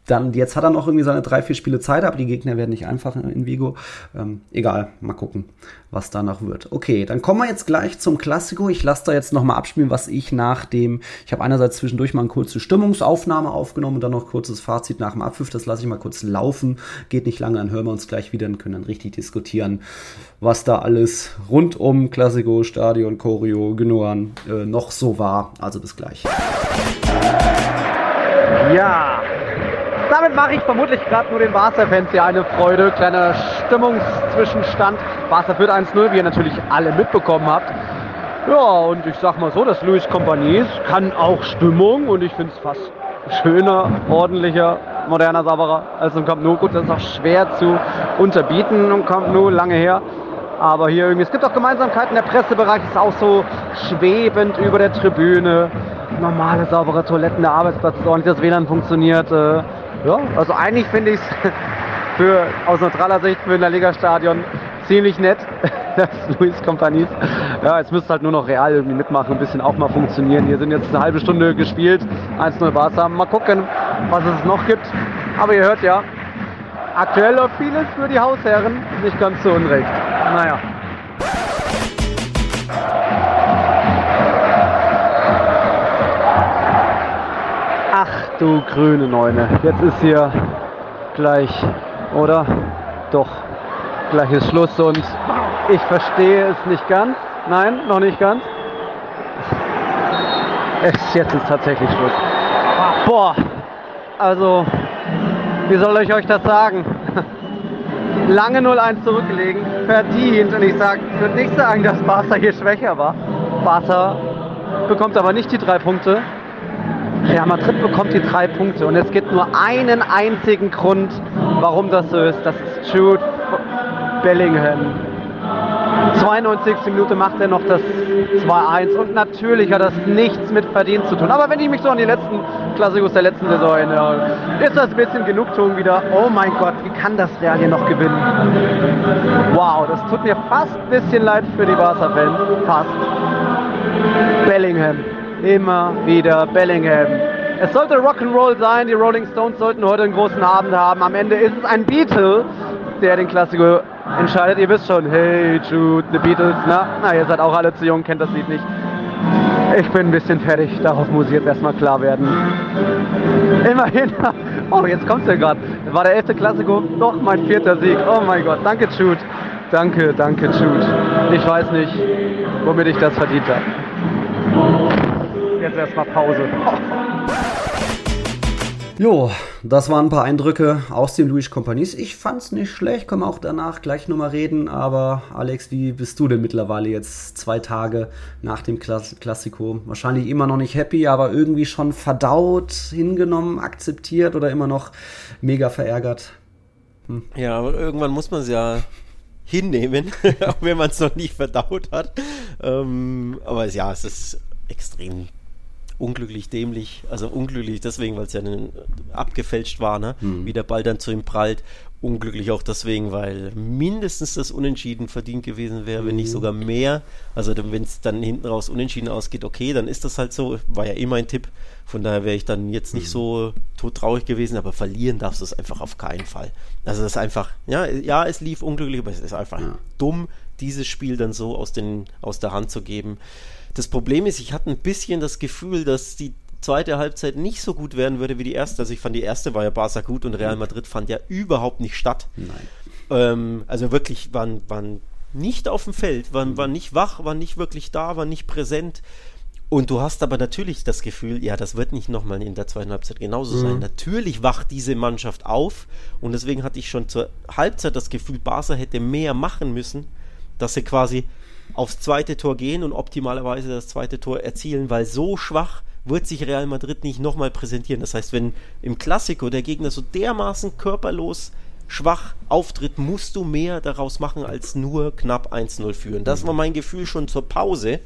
Speaker 2: dann, jetzt hat er noch irgendwie seine drei, vier Spiele Zeit, aber die Gegner werden nicht einfach in Vigo. Ähm, egal, mal gucken, was danach wird. Okay, dann kommen wir jetzt gleich zum Klassiko. Ich lasse da jetzt nochmal abspielen, was ich nach dem, ich habe einerseits zwischendurch mal eine kurze Stimmungsaufnahme aufgenommen und dann noch kurzes Fazit nach dem Abpfiff. Das lasse ich mal kurz laufen. Geht nicht lange, dann hören wir uns gleich wieder und können dann richtig diskutieren, was da alles rund um Klassiko, Stadion, Choreo, Genoan äh, noch so war. Also bis gleich.
Speaker 1: Ja, damit mache ich vermutlich gerade nur den Barca-Fans hier eine Freude. Kleiner Stimmungszwischenstand. Barca führt eins null, wie ihr natürlich alle mitbekommen habt. Ja, und ich sag mal so, das Luis Companys kann auch Stimmung und ich finde es fast schöner, ordentlicher, moderner, sauberer als im Camp Nou. Gut, das ist auch schwer zu unterbieten im Camp Nou, lange her. Aber hier irgendwie, es gibt auch Gemeinsamkeiten. Der Pressebereich ist auch so schwebend über der Tribüne. Normale, saubere Toiletten, der Arbeitsplatz ist ordentlich, das W L A N funktioniert. Äh, ja, also eigentlich finde ich es für aus neutraler Sicht für ein La Liga-Stadion ziemlich nett, das Luis Companys. Ja, jetzt müsste halt nur noch Real irgendwie mitmachen, ein bisschen auch mal funktionieren. Hier sind jetzt eine halbe Stunde gespielt, eins null Barca. Mal gucken, was es noch gibt. Aber ihr hört ja, aktuell läuft vieles für die Hausherren, nicht ganz so unrecht. Naja. Ach du grüne Neune, jetzt ist hier gleich, oder? Doch, gleich ist Schluss und ich verstehe es nicht ganz. Nein, noch nicht ganz. Es, jetzt ist tatsächlich Schluss. Boah, also, wie soll ich euch das sagen? Lange null eins zurückgelegen, verdient. Und ich sag, ich würde nicht sagen, dass Barca hier schwächer war. Barca bekommt aber nicht die drei Punkte. Real Madrid bekommt die drei Punkte. Und es gibt nur einen einzigen Grund, warum das so ist. Das ist Jude Bellingham. zweiundneunzigste Minute macht er noch das zwei eins. Und natürlich hat das nichts mit Verdienst zu tun. Aber wenn ich mich so an die letzten Klassikos der letzten Saison erinnere, ist das ein bisschen Genugtuung wieder. Oh mein Gott, wie kann das Real hier noch gewinnen? Wow, das tut mir fast ein bisschen leid für die Barca-Fans. Fast. Bellingham. Immer wieder Bellingham. Es sollte Rock'n'Roll sein. Die Rolling Stones sollten heute einen großen Abend haben. Am Ende ist es ein Beatle, der den Klassiker entscheidet. Ihr wisst schon, hey Jude, the Beatles. Na, na, ihr seid auch alle zu jung, kennt das Lied nicht. Ich bin ein bisschen fertig. Darauf muss ich jetzt erstmal klar werden. Immerhin. Oh, jetzt kommt's ja gerade. Das war der elfte Klassiker. Doch, mein vierter Sieg. Oh mein Gott. Danke, Jude. Danke, danke, Jude. Ich weiß nicht, womit ich das verdient habe. Jetzt erstmal Pause.
Speaker 2: Jo, das waren ein paar Eindrücke aus dem Luis Companys. Ich fand's nicht schlecht, können wir auch danach gleich nochmal reden. Aber Alex, wie bist du denn mittlerweile jetzt zwei Tage nach dem Klass- Klassiko? Wahrscheinlich immer noch nicht happy, aber irgendwie schon verdaut, hingenommen, akzeptiert oder immer noch mega verärgert? Hm.
Speaker 3: Ja, aber irgendwann muss man es ja hinnehmen, auch wenn man es noch nicht verdaut hat. Ähm, aber ja, es ist extrem unglücklich, dämlich, also unglücklich deswegen, weil es ja dann abgefälscht war, ne? Mhm. Wie der Ball dann zu ihm prallt. Unglücklich auch deswegen, weil mindestens das Unentschieden verdient gewesen wäre, mhm. wenn nicht sogar mehr. Also wenn es dann hinten raus unentschieden ausgeht, okay, dann ist das halt so. War ja eh mein Tipp. Von daher wäre ich dann jetzt nicht mhm. so todtraurig gewesen, aber verlieren darfst du es einfach auf keinen Fall. Also das ist einfach, ja, ja, es lief unglücklich, aber es ist einfach ja. dumm, dieses Spiel dann so aus, den, aus der Hand zu geben. Das Problem ist, ich hatte ein bisschen das Gefühl, dass die zweite Halbzeit nicht so gut werden würde wie die erste. Also ich fand, die erste war ja Barca gut und Real Madrid fand ja überhaupt nicht statt.
Speaker 2: Nein.
Speaker 3: Ähm, also wirklich waren, waren nicht auf dem Feld, waren, waren nicht wach, waren nicht wirklich da, waren nicht präsent. Und du hast aber natürlich das Gefühl, ja, das wird nicht nochmal in der zweiten Halbzeit genauso mhm. sein. Natürlich wacht diese Mannschaft auf und deswegen hatte ich schon zur Halbzeit das Gefühl, Barca hätte mehr machen müssen, dass sie quasi aufs zweite Tor gehen und optimalerweise das zweite Tor erzielen, weil so schwach wird sich Real Madrid nicht nochmal präsentieren. Das heißt, wenn im Klassiko der Gegner so dermaßen körperlos schwach auftritt, musst du mehr daraus machen, als nur knapp eins null führen. Das war mein Gefühl schon zur Pause.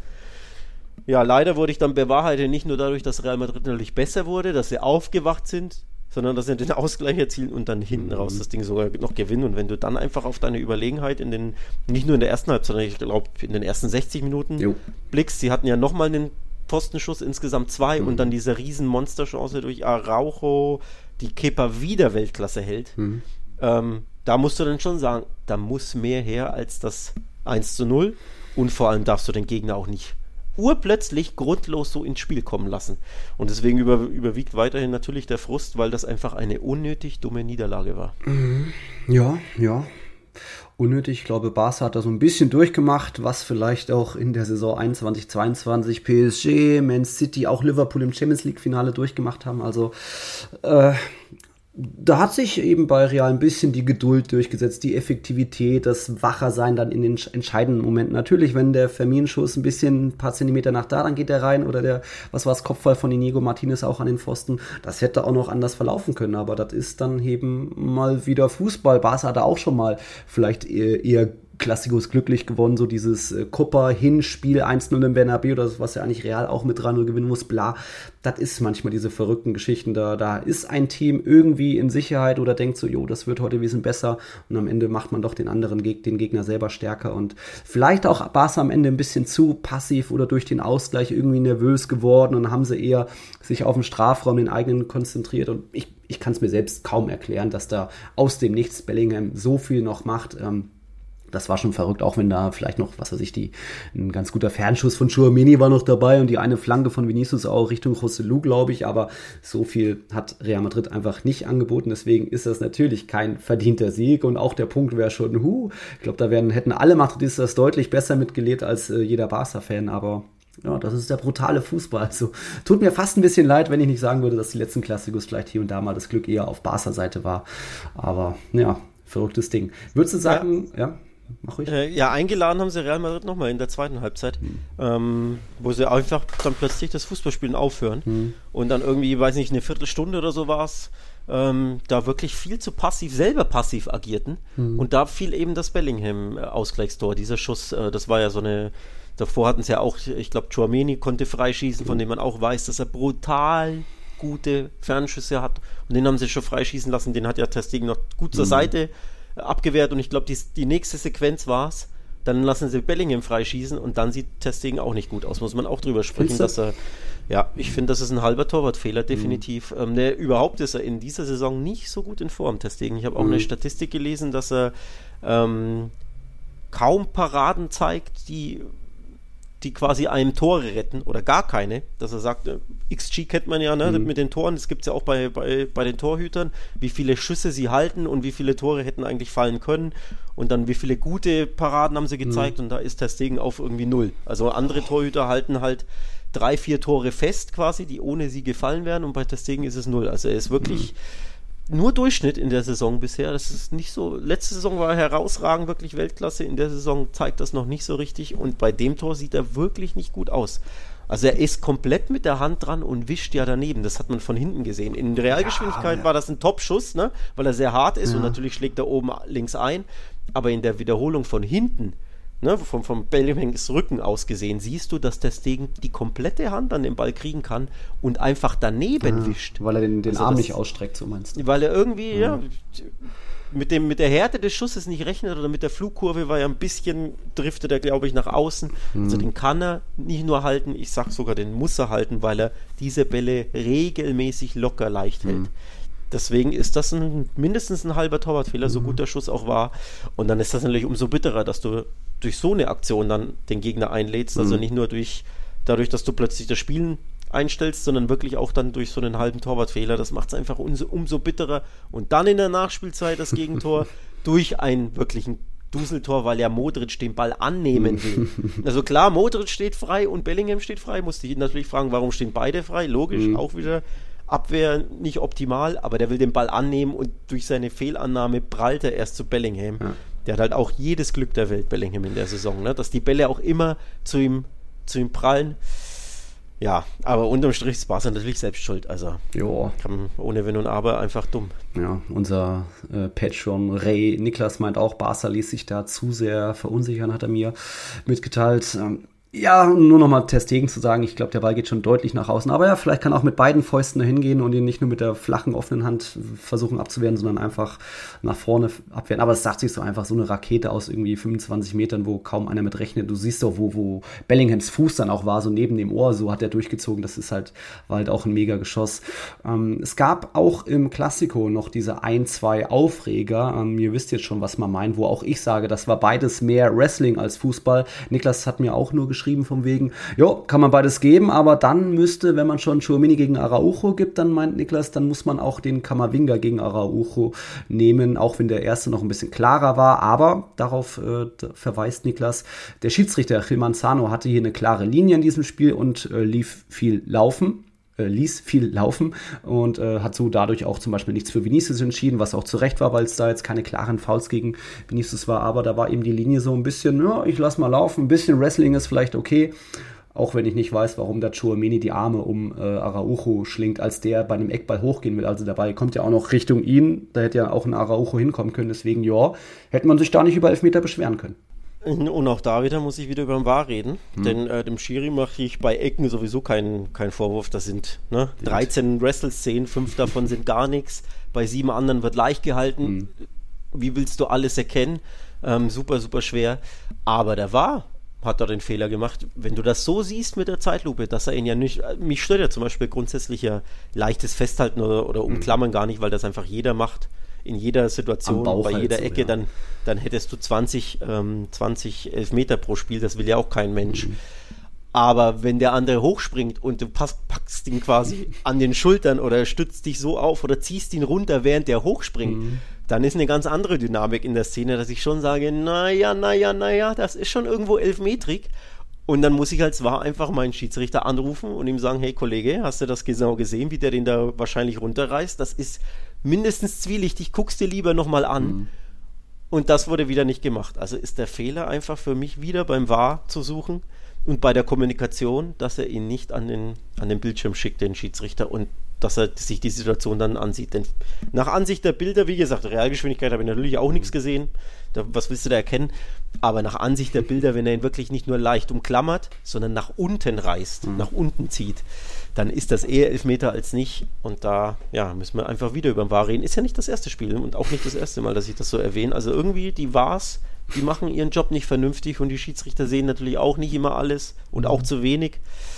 Speaker 3: Ja, leider wurde ich dann bewahrheitet, nicht nur dadurch, dass Real Madrid natürlich besser wurde, dass sie aufgewacht sind, sondern dass sie den Ausgleich erzielen und dann hinten mhm. raus das Ding sogar noch gewinnen. Und wenn du dann einfach auf deine Überlegenheit in den, nicht nur in der ersten Halbzeit, sondern ich glaube in den ersten sechzig Minuten jo. blickst, sie hatten ja nochmal einen Pfostenschuss, insgesamt zwei mhm. und dann diese riesen Monsterchance durch Araujo, die Kepa wieder Weltklasse hält, mhm. ähm, da musst du dann schon sagen, da muss mehr her als das eins zu null und vor allem darfst du den Gegner auch nicht urplötzlich grundlos so ins Spiel kommen lassen. Und deswegen über, überwiegt weiterhin natürlich der Frust, weil das einfach eine unnötig dumme Niederlage war.
Speaker 2: Mhm. Ja, ja. Unnötig. Ich glaube, Barca hat da so ein bisschen durchgemacht, was vielleicht auch in der Saison einundzwanzig zweiundzwanzig P S G, Man City, auch Liverpool im Champions League Finale durchgemacht haben. Also äh, da hat sich eben bei Real ein bisschen die Geduld durchgesetzt, die Effektivität, das Wachersein dann in den entscheidenden Momenten. Natürlich, wenn der Firmino-Schuss ein bisschen, ein paar Zentimeter nach da, dann geht der rein, oder der, was war das, Kopfball von Inigo Martinez auch an den Pfosten. Das hätte auch noch anders verlaufen können, aber das ist dann eben mal wieder Fußball. Barca hat auch schon mal vielleicht eher, eher Klassikos glücklich gewonnen, so dieses äh, Copa-Hinspiel eins null im Bernabeu, das, was ja eigentlich Real auch mit drei null gewinnen muss, bla. Das ist manchmal diese verrückten Geschichten, da, da ist ein Team irgendwie in Sicherheit oder denkt so, jo, das wird heute ein bisschen besser, und am Ende macht man doch den anderen, Geg- den Gegner selber stärker, und vielleicht auch Barca am Ende ein bisschen zu passiv oder durch den Ausgleich irgendwie nervös geworden, und haben sie eher sich auf den Strafraum, den eigenen, konzentriert, und ich, ich kann es mir selbst kaum erklären, dass da aus dem Nichts Bellingham so viel noch macht. ähm, Das war schon verrückt, auch wenn da vielleicht noch, was weiß ich, die, ein ganz guter Fernschuss von Tchouaméni war noch dabei und die eine Flanke von Vinicius auch Richtung Joselu, glaube ich, aber so viel hat Real Madrid einfach nicht angeboten, deswegen ist das natürlich kein verdienter Sieg, und auch der Punkt wäre schon, huh, ich glaube, da werden, hätten alle Madridistas deutlich besser mitgelebt als äh, jeder Barca-Fan, aber ja, das ist der brutale Fußball. Also tut mir fast ein bisschen leid, wenn ich nicht sagen würde, dass die letzten Klassikos vielleicht hier und da mal das Glück eher auf Barca-Seite war, aber ja, verrücktes Ding. Würdest du sagen, ja, ja Mach ruhig.
Speaker 3: Äh, ja, eingeladen haben sie Real Madrid nochmal in der zweiten Halbzeit, hm. ähm, wo sie einfach dann plötzlich das Fußballspielen aufhören hm. und dann irgendwie, weiß nicht, eine Viertelstunde oder so war es, ähm, da wirklich viel zu passiv, selber passiv agierten, hm. und da fiel eben das Bellingham-Ausgleichstor, dieser Schuss, äh, das war ja so eine, davor hatten sie ja auch, ich glaube, Tchouaméni konnte freischießen, hm. von dem man auch weiß, dass er brutal gute Fernschüsse hat, und den haben sie schon freischießen lassen, den hat ja Ter Stegen noch gut zur hm. Seite abgewehrt, und ich glaube, die, die nächste Sequenz war es, dann lassen sie Bellingham freischießen, und dann sieht Ter Stegen auch nicht gut aus, muss man auch drüber sprechen, dass er, ja, ich finde, das ist ein halber Torwartfehler, definitiv. Mhm. Ähm, der, überhaupt ist er in dieser Saison nicht so gut in Form, Ter Stegen. Ich habe auch mhm. eine Statistik gelesen, dass er ähm, kaum Paraden zeigt, die die quasi einem Tore retten, oder gar keine, dass er sagt, äh, X G kennt man ja, ne, mhm. mit den Toren, das gibt es ja auch bei, bei, bei den Torhütern, wie viele Schüsse sie halten und wie viele Tore hätten eigentlich fallen können, und dann wie viele gute Paraden haben sie gezeigt, mhm. und da ist Ter Stegen auf irgendwie null. Also andere Torhüter halten halt drei, vier Tore fest quasi, die ohne sie gefallen wären, und bei Ter Stegen ist es null. Also er ist wirklich mhm. nur Durchschnitt in der Saison bisher. Das ist nicht so. Letzte Saison war er herausragend, wirklich Weltklasse. In der Saison zeigt das noch nicht so richtig. Und bei dem Tor sieht er wirklich nicht gut aus. Also er ist komplett mit der Hand dran und wischt ja daneben. Das hat man von hinten gesehen. In Realgeschwindigkeit ja, ja. war das ein Top-Schuss, ne? Weil er sehr hart ist, ja. und natürlich schlägt er oben links ein. Aber in der Wiederholung von hinten, ne, vom, vom Bellinghams Rücken aus gesehen, siehst du, dass Ter Stegen die komplette Hand an den Ball kriegen kann und einfach daneben ja, wischt.
Speaker 2: Weil er den, den also Arm das, nicht ausstreckt, so meinst du?
Speaker 3: Weil er irgendwie, ja, ja mit, dem, mit der Härte des Schusses nicht rechnet, oder mit der Flugkurve, weil er ein bisschen driftet er, glaube ich, nach außen. Mhm. Also den kann er nicht nur halten, ich sag sogar, den muss er halten, weil er diese Bälle regelmäßig locker leicht hält. Mhm. Deswegen ist das ein, mindestens ein halber Torwartfehler, mhm. so gut der Schuss auch war. Und dann ist das natürlich umso bitterer, dass du durch so eine Aktion dann den Gegner einlädst. Mhm. Also nicht nur durch dadurch, dass du plötzlich das Spielen einstellst, sondern wirklich auch dann durch so einen halben Torwartfehler. Das macht es einfach umso, umso bitterer. Und dann in der Nachspielzeit das Gegentor durch einen wirklichen Duseltor, weil ja Modric den Ball annehmen will. Also klar, Modric steht frei und Bellingham steht frei. Musste ich natürlich fragen, warum stehen beide frei? Logisch, mhm. auch wieder Abwehr nicht optimal, aber der will den Ball annehmen, und durch seine Fehlannahme prallt er erst zu Bellingham. Ja. Der hat halt auch jedes Glück der Welt, Bellingham, in der Saison, ne? Dass die Bälle auch immer zu ihm, zu ihm prallen. Ja, aber unterm Strich ist Barca natürlich selbst schuld. Also kann, ohne Wenn und Aber einfach dumm.
Speaker 2: Ja, unser äh, Patron Ray Niklas meint auch, Barca ließ sich da zu sehr verunsichern, hat er mir mitgeteilt. Ähm, Ja, nur nochmal Ter Stegen zu sagen, ich glaube, der Ball geht schon deutlich nach außen. Aber ja, vielleicht kann er auch mit beiden Fäusten dahin gehen und ihn nicht nur mit der flachen, offenen Hand versuchen abzuwehren, sondern einfach nach vorne abwehren. Aber es sagt sich so einfach, so eine Rakete aus irgendwie fünfundzwanzig Metern, wo kaum einer mit rechnet. Du siehst doch, wo, wo Bellinghams Fuß dann auch war, so neben dem Ohr, so hat er durchgezogen. Das ist halt, war halt auch ein Mega-Geschoss. Ähm, es gab auch im Klassiko noch diese ein, zwei Aufreger. Ähm, ihr wisst jetzt schon, was man meint, wo auch ich sage, das war beides mehr Wrestling als Fußball. Niklas hat mir auch nur geschrieben, von wegen, jo, kann man beides geben, aber dann müsste, wenn man schon Tchouaméni gegen Araujo gibt, dann meint Niklas, dann muss man auch den Camavinga gegen Araujo nehmen, auch wenn der erste noch ein bisschen klarer war, aber darauf äh, verweist Niklas, der Schiedsrichter Gil Manzano hatte hier eine klare Linie in diesem Spiel und äh, lief viel laufen. Äh, ließ viel laufen und äh, hat so dadurch auch zum Beispiel nichts für Vinicius entschieden, was auch zu Recht war, weil es da jetzt keine klaren Fouls gegen Vinicius war, aber da war eben die Linie so ein bisschen, ja, ich lass mal laufen, ein bisschen Wrestling ist vielleicht okay, auch wenn ich nicht weiß, warum da Tchouaméni die Arme um äh, Araujo schlingt, als der bei einem Eckball hochgehen will, also dabei kommt ja auch noch Richtung ihn, da hätte ja auch ein Araujo hinkommen können, deswegen ja, hätte man sich da nicht über Elfmeter beschweren können.
Speaker 3: Und auch da wieder muss ich wieder über den V A R reden, hm. denn äh, dem Schiri mache ich bei Ecken sowieso keinen kein Vorwurf. Das sind ne, dreizehn Wrestle-Szenen, fünf davon sind gar nichts, bei sieben anderen wird leicht gehalten. Hm. Wie willst du alles erkennen? Ähm, super, super schwer. Aber der V A R hat da den Fehler gemacht. Wenn du das so siehst mit der Zeitlupe, dass er ihn ja nicht, mich stört ja zum Beispiel grundsätzlich ja leichtes Festhalten oder, oder Umklammern hm. gar nicht, weil das einfach jeder macht. In jeder Situation, bei
Speaker 2: halt
Speaker 3: jeder
Speaker 2: so,
Speaker 3: Ecke,
Speaker 2: ja.
Speaker 3: dann, dann hättest du zwanzig, ähm, zwanzig Elfmeter pro Spiel, das will ja auch kein Mensch. Mhm. Aber wenn der andere hochspringt und du packst, packst ihn quasi an den Schultern oder stützt dich so auf oder ziehst ihn runter, während der hochspringt, mhm. dann ist eine ganz andere Dynamik in der Szene, dass ich schon sage, naja, naja, naja, das ist schon irgendwo elfmetrig. Und dann muss ich als V A R einfach meinen Schiedsrichter anrufen und ihm sagen, hey Kollege, hast du das genau gesehen, wie der den da wahrscheinlich runterreißt? Das ist mindestens zwielichtig, guck's dir lieber nochmal an. Mhm. Und das wurde wieder nicht gemacht. Also ist der Fehler einfach für mich wieder beim V A R zu suchen und bei der Kommunikation, dass er ihn nicht an den, an den Bildschirm schickt, den Schiedsrichter, und dass er sich die Situation dann ansieht. Denn nach Ansicht der Bilder, wie gesagt, Realgeschwindigkeit habe ich natürlich auch nichts gesehen. Da, was willst du da erkennen? Aber nach Ansicht der Bilder, wenn er ihn wirklich nicht nur leicht umklammert, sondern nach unten reißt, mhm. nach unten zieht, dann ist das eher Elfmeter als nicht. Und da ja, müssen wir einfach wieder über den V A R reden. Ist ja nicht das erste Spiel und auch nicht das erste Mal, dass ich das so erwähne. Also irgendwie die V A Rs, die machen ihren Job nicht vernünftig und die Schiedsrichter sehen natürlich auch nicht immer alles und auch zu wenig.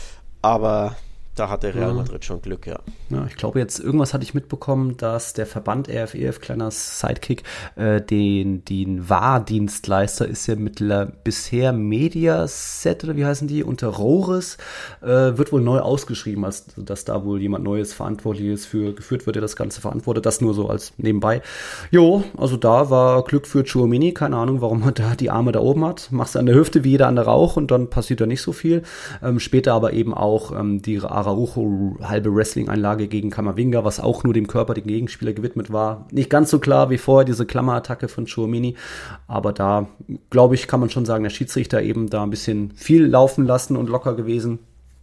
Speaker 3: Aber da hat der Real Madrid schon Glück, ja.
Speaker 2: Ja, ich glaube jetzt, irgendwas hatte ich mitbekommen, dass der Verband R F E F, kleiner Sidekick, äh, den, den V A R-Dienstleister ist ja mit la, bisher Mediaset, oder wie heißen die, unter Rores, äh, wird wohl neu ausgeschrieben, als dass da wohl jemand Neues Verantwortliches für geführt wird, der das Ganze verantwortet, das nur so als nebenbei. Jo, also da war Glück für Tchouaméni, keine Ahnung, warum er da die Arme da oben hat, machst du an der Hüfte wie jeder andere auch und dann passiert da nicht so viel. Ähm, später aber eben auch ähm, die Araujo halbe Wrestling-Einlage gegen Camavinga, was auch nur dem Körper, dem Gegenspieler gewidmet war. Nicht ganz so klar wie vorher diese Klammerattacke von Tchouaméni, aber da, glaube ich, kann man schon sagen, der Schiedsrichter eben da ein bisschen viel laufen lassen und locker gewesen.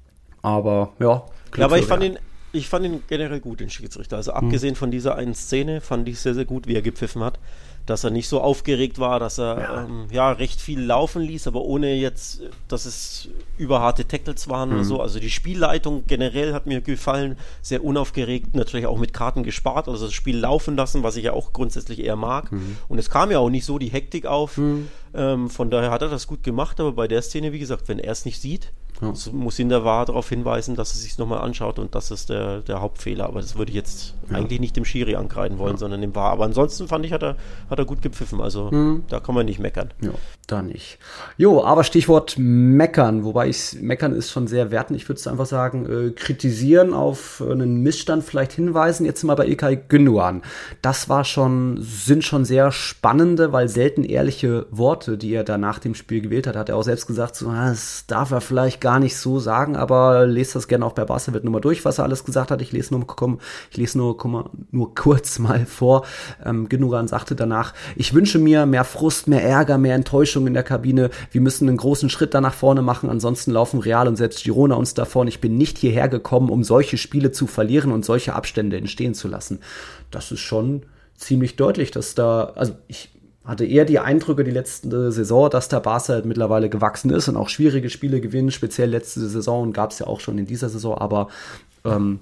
Speaker 2: Aber ja, Glück
Speaker 3: ja, aber ich
Speaker 2: für
Speaker 3: fand ihn Ich fand ihn generell gut, den Schiedsrichter. Also abgesehen hm. von dieser einen Szene fand ich sehr, sehr gut, wie er gepfiffen hat. Dass er nicht so aufgeregt war, dass er ja, ähm, ja recht viel laufen ließ, aber ohne jetzt, dass es überharte Tackles waren mhm. oder so. Also die Spielleitung generell hat mir gefallen, sehr unaufgeregt, natürlich auch mit Karten gespart, also das Spiel laufen lassen, was ich ja auch grundsätzlich eher mag. Mhm. Und es kam ja auch nicht so die Hektik auf, mhm. ähm, von daher hat er das gut gemacht, aber bei der Szene, wie gesagt, wenn er es nicht sieht, ja. so muss ihn der V A R darauf hinweisen, dass er sich nochmal anschaut, und das ist der, der Hauptfehler. Aber das würde ich jetzt ja. eigentlich nicht dem Schiri ankreiden wollen, ja. sondern dem V A R. Aber ansonsten fand ich, hat er, hat er gut gepfiffen, also hm. da kann man nicht meckern.
Speaker 2: Ja, da nicht. Jo, aber Stichwort meckern, wobei ich, meckern ist schon sehr wertend. Ich würde es einfach sagen, äh, kritisieren, auf einen Missstand vielleicht hinweisen. Jetzt mal bei İlkay Gündoğan. Das war schon, sind schon sehr spannende, weil selten ehrliche Worte, die er da nach dem Spiel gewählt hat. Hat er auch selbst gesagt, so, das darf er vielleicht gar nicht so sagen, aber lest das gerne auch bei Barca wird nur mal durch, was er alles gesagt hat. Ich lese nur, komm, ich lese nur, komm, nur kurz mal vor. Ähm, Gündoğan sagte danach: Ich wünsche mir mehr Frust, mehr Ärger, mehr Enttäuschung in der Kabine. Wir müssen einen großen Schritt da nach vorne machen, ansonsten laufen Real und selbst Girona uns davon. Ich bin nicht hierher gekommen, um solche Spiele zu verlieren und solche Abstände entstehen zu lassen. Das ist schon ziemlich deutlich, dass da, also ich hatte eher die Eindrücke die letzte Saison, dass der Barca halt mittlerweile gewachsen ist und auch schwierige Spiele gewinnt, speziell letzte Saison, gab es ja auch schon in dieser Saison, aber ähm,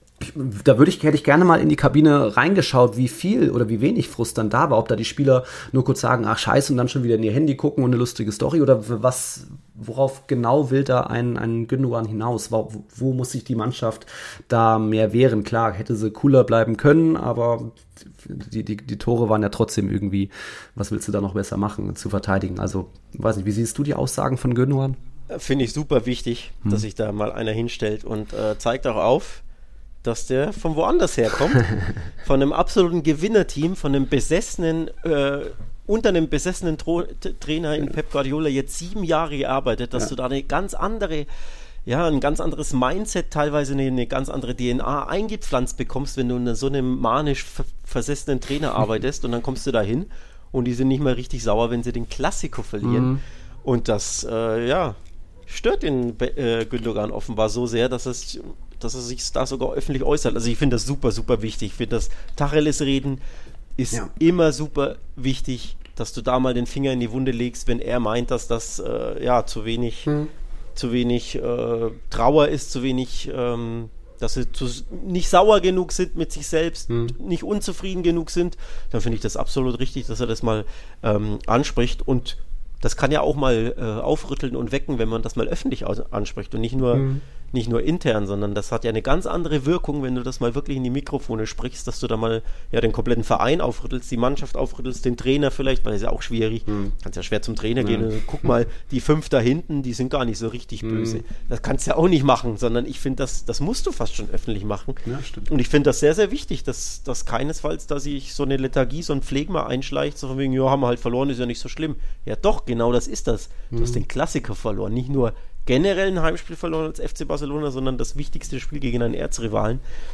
Speaker 2: da würde ich, hätte ich gerne mal in die Kabine reingeschaut, wie viel oder wie wenig Frust dann da war, ob da die Spieler nur kurz sagen, ach scheiße, und dann schon wieder in ihr Handy gucken und eine lustige Story, oder was, worauf genau will da ein, ein Gündogan hinaus? Wo, wo muss sich die Mannschaft da mehr wehren? Klar, hätte sie cooler bleiben können, aber die, die, die Tore waren ja trotzdem irgendwie, was willst du da noch besser machen, zu verteidigen? Also, weiß nicht, wie siehst du die Aussagen von Gündogan?
Speaker 3: Finde ich super wichtig, hm. dass sich da mal einer hinstellt und äh, zeigt auch auf, dass der von woanders herkommt, von einem absoluten Gewinnerteam, von einem besessenen, äh, unter einem besessenen Tro- T- Trainer in Pep Guardiola jetzt sieben Jahre gearbeitet, dass ja. du da eine ganz andere, ja, ein ganz anderes Mindset, teilweise eine, eine ganz andere D N A eingepflanzt bekommst, wenn du unter so einem manisch ver- versessenen Trainer arbeitest und dann kommst du da hin und die sind nicht mal richtig sauer, wenn sie den Klassiko verlieren. Mhm. Und das, äh, ja, stört den äh, Gündogan offenbar so sehr, dass es dass er sich da sogar öffentlich äußert. Also ich finde das super, super wichtig. Ich finde das Tacheles-Reden ist ja. immer super wichtig, dass du da mal den Finger in die Wunde legst, wenn er meint, dass das äh, ja zu wenig, hm. zu wenig äh, Trauer ist, zu wenig, ähm, dass sie zu, nicht sauer genug sind mit sich selbst, hm. nicht unzufrieden genug sind, dann finde ich das absolut richtig, dass er das mal ähm, anspricht. Und das kann ja auch mal äh, aufrütteln und wecken, wenn man das mal öffentlich aus- anspricht und nicht nur hm. nicht nur intern, sondern das hat ja eine ganz andere Wirkung, wenn du das mal wirklich in die Mikrofone sprichst, dass du da mal ja den kompletten Verein aufrüttelst, die Mannschaft aufrüttelst, den Trainer vielleicht, weil das ist ja auch schwierig. Mhm. Kannst ja schwer zum Trainer ja. gehen und guck mal, die fünf da hinten, die sind gar nicht so richtig mhm. böse. Das kannst du ja auch nicht machen, sondern ich finde, das, das musst du fast schon öffentlich machen.
Speaker 2: Ja, stimmt.
Speaker 3: Und ich finde das sehr, sehr wichtig, dass, dass keinesfalls da sich so eine Lethargie, so ein Phlegma einschleicht, so von wegen, ja, haben wir halt verloren, ist ja nicht so schlimm. Ja doch, genau das ist das. Du mhm. hast den Klassiker verloren, nicht nur generell ein Heimspiel verloren als F C Barcelona, sondern das wichtigste Spiel gegen einen Erzrivalen.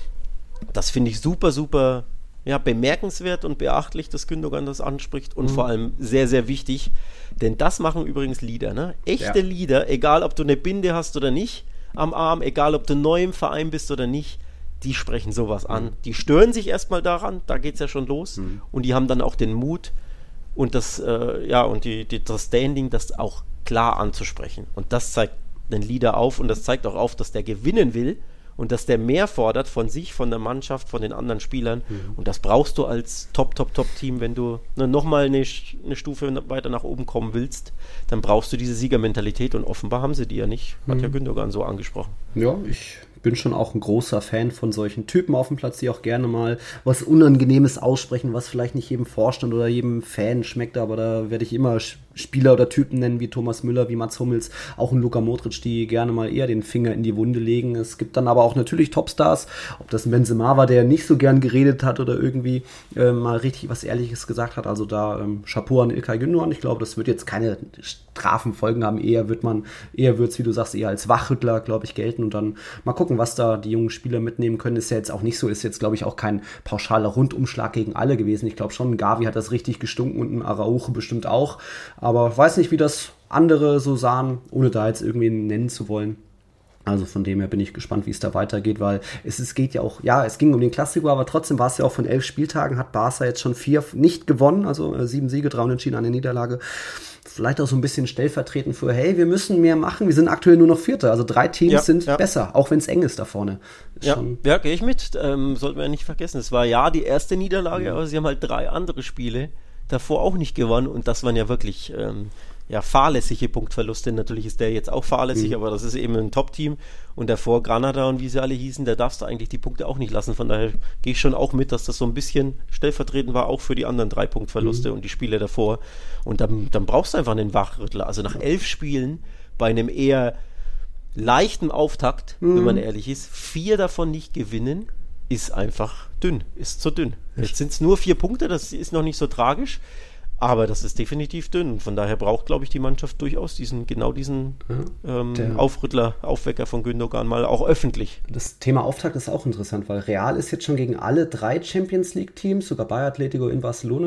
Speaker 3: Das finde ich super, super ja, bemerkenswert und beachtlich, dass Gündogan das anspricht und mhm. vor allem sehr, sehr wichtig, denn das machen übrigens Leader, ne? Echte ja. Leader, egal ob du eine Binde hast oder nicht am Arm, egal ob du neu im Verein bist oder nicht, die sprechen sowas mhm. an. Die stören sich erstmal daran, da geht es ja schon los mhm. und die haben dann auch den Mut und das, äh, ja, und die, die, das Standing, das auch klar anzusprechen. Und das zeigt den Leader auf und das zeigt auch auf, dass der gewinnen will und dass der mehr fordert von sich, von der Mannschaft, von den anderen Spielern. Mhm. Und das brauchst du als Top, Top, Top-Team, wenn du ne, nochmal eine, eine Stufe weiter nach oben kommen willst, dann brauchst du diese Siegermentalität und offenbar haben sie die ja nicht. Hat mhm. ja Gündogan so angesprochen.
Speaker 2: Ja, ich bin schon auch ein großer Fan von solchen Typen auf dem Platz, die auch gerne mal was Unangenehmes aussprechen, was vielleicht nicht jedem Vorstand oder jedem Fan schmeckt, aber da werde ich immer Spieler oder Typen nennen, wie Thomas Müller, wie Mats Hummels, auch ein Luka Modric, die gerne mal eher den Finger in die Wunde legen. Es gibt dann aber auch natürlich Topstars, ob das ein Benzema war, der nicht so gern geredet hat oder irgendwie äh, mal richtig was Ehrliches gesagt hat. Also da ähm, Chapeau an İlkay Gündoğan. Ich glaube, das wird jetzt keine Strafenfolgen haben. Eher wird man, eher wird es, wie du sagst, eher als Wachrüttler, glaube ich, gelten und dann mal gucken, was da die jungen Spieler mitnehmen können. Ist ja jetzt auch nicht so, ist jetzt, glaube ich, auch kein pauschaler Rundumschlag gegen alle gewesen. Ich glaube schon, Gavi hat das richtig gestunken und ein Araujo bestimmt auch. Aber weiß nicht, wie das andere so sahen, ohne da jetzt irgendwie nennen zu wollen. Also von dem her bin ich gespannt, wie es da weitergeht, weil es, es geht ja auch, ja, es ging um den Klassiker, aber trotzdem war es ja auch von elf Spieltagen, hat Barca jetzt schon vier nicht gewonnen, also äh, sieben Siege, drei Unentschieden, eine Niederlage. Vielleicht auch so ein bisschen stellvertretend für, hey, wir müssen mehr machen, wir sind aktuell nur noch Vierter, also drei Teams ja, sind ja. besser, auch wenn es eng ist da vorne. Ist
Speaker 3: ja, ja gehe ich mit, ähm, sollten wir ja nicht vergessen, es war ja die erste Niederlage, mhm. aber sie haben halt drei andere Spiele davor auch nicht gewonnen und das waren ja wirklich ähm, ja, fahrlässige Punktverluste. Natürlich ist der jetzt auch fahrlässig, mhm. aber das ist eben ein Top-Team und davor Granada und wie sie alle hießen, da darfst du eigentlich die Punkte auch nicht lassen. Von daher gehe ich schon auch mit, dass das so ein bisschen stellvertretend war, auch für die anderen drei Punktverluste mhm. und die Spiele davor. Und dann, dann brauchst du einfach einen Wachrüttler. Also nach elf Spielen bei einem eher leichten Auftakt, mhm. wenn man ehrlich ist, vier davon nicht gewinnen, ist einfach dünn, ist zu dünn. Jetzt sind es nur vier Punkte, das ist noch nicht so tragisch, aber das ist definitiv dünn. Und von daher braucht, glaube ich, die Mannschaft durchaus diesen, genau diesen ja, ähm, Aufrüttler, Aufwecker von Gündogan mal auch öffentlich.
Speaker 2: Das Thema Auftakt ist auch interessant, weil Real ist jetzt schon gegen alle drei Champions League Teams, sogar bei Atletico in Barcelona, ich glaube,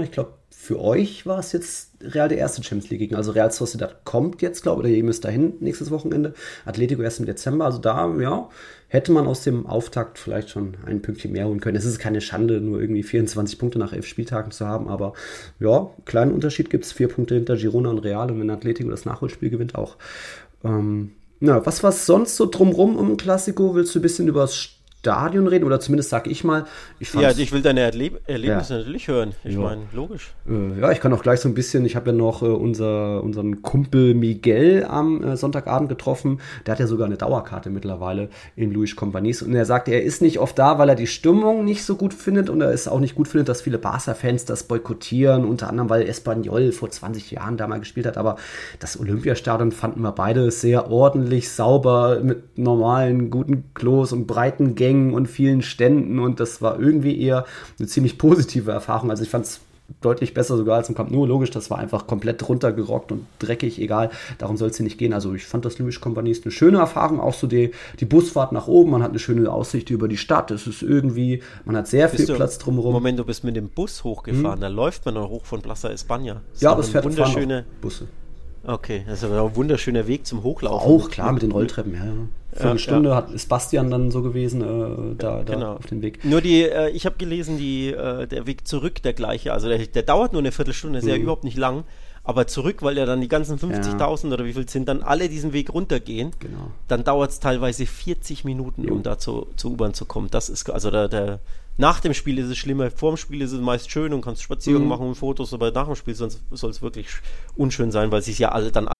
Speaker 2: für euch war es jetzt Real der erste Champions League Gegner. Also Real Sociedad kommt jetzt, glaube ich, oder ihr müsst dahin nächstes Wochenende. Atletico erst im Dezember. Also da, ja, hätte man aus dem Auftakt vielleicht schon ein Pünktchen mehr holen können. Es ist keine Schande, nur irgendwie vierundzwanzig Punkte nach elf Spieltagen zu haben. Aber ja, kleinen Unterschied gibt es. Vier Punkte hinter Girona und Real. Und wenn Atletico das Nachholspiel gewinnt, auch. Ähm, na, was war sonst so drumrum um Clasico? Willst du ein bisschen über das Stadion reden, oder zumindest sag ich mal. Ich
Speaker 3: ja, ich will deine Erleb- Erlebnisse
Speaker 2: ja.
Speaker 3: natürlich hören. Ich
Speaker 2: ja.
Speaker 3: meine, logisch.
Speaker 2: Äh, ja, ich kann auch gleich so ein bisschen, ich habe ja noch äh, unser, unseren Kumpel Miguel am äh, Sonntagabend getroffen. Der hat ja sogar eine Dauerkarte mittlerweile in Luis Companys. Und er sagte, er ist nicht oft da, weil er die Stimmung nicht so gut findet und er ist auch nicht gut findet, dass viele Barca-Fans das boykottieren. Unter anderem, weil Espanyol vor zwanzig Jahren da mal gespielt hat. Aber das Olympiastadion fanden wir beide sehr ordentlich, sauber, mit normalen, guten Klos und breiten Gängen und vielen Ständen, und das war irgendwie eher eine ziemlich positive Erfahrung. Also ich fand es deutlich besser sogar als im Camp Nou. Logisch, das war einfach komplett runtergerockt und dreckig, egal, darum soll es hier nicht gehen. Also ich fand das Luis Companys eine schöne Erfahrung, auch so die, die Busfahrt nach oben, man hat eine schöne Aussicht über die Stadt, es ist irgendwie, man hat sehr
Speaker 3: bist
Speaker 2: viel
Speaker 3: du,
Speaker 2: Platz drumherum.
Speaker 3: Moment, du bist mit dem Bus hochgefahren, hm. da läuft man noch hoch von Plaza España. Das
Speaker 2: ja, das fährt
Speaker 3: wunderschöne
Speaker 2: Busse.
Speaker 3: Okay, das ist aber ein wunderschöner Weg zum Hochlaufen.
Speaker 2: Auch, klar, mit den Rolltreppen, ja, ja. Für
Speaker 3: ja,
Speaker 2: eine Stunde
Speaker 3: ja.
Speaker 2: hat, ist Bastian dann so gewesen, äh, da,
Speaker 3: ja, genau.
Speaker 2: da auf dem Weg.
Speaker 3: Nur die, äh, ich habe gelesen, die, äh, der Weg zurück der gleiche, also der, der dauert nur eine Viertelstunde, ist mhm. ja überhaupt nicht lang, aber zurück, weil ja dann die ganzen fünfzigtausend ja. oder wie viel sind, dann alle diesen Weg runtergehen,
Speaker 2: genau.
Speaker 3: dann dauert es teilweise vierzig Minuten, jo. um da zu, zur U-Bahn zu kommen. Das ist, also der, der nach dem Spiel ist es schlimmer, vor dem Spiel ist es meist schön und kannst Spaziergänge mhm. machen und Fotos, aber nach dem Spiel soll es wirklich unschön sein, weil sich ja alle dann...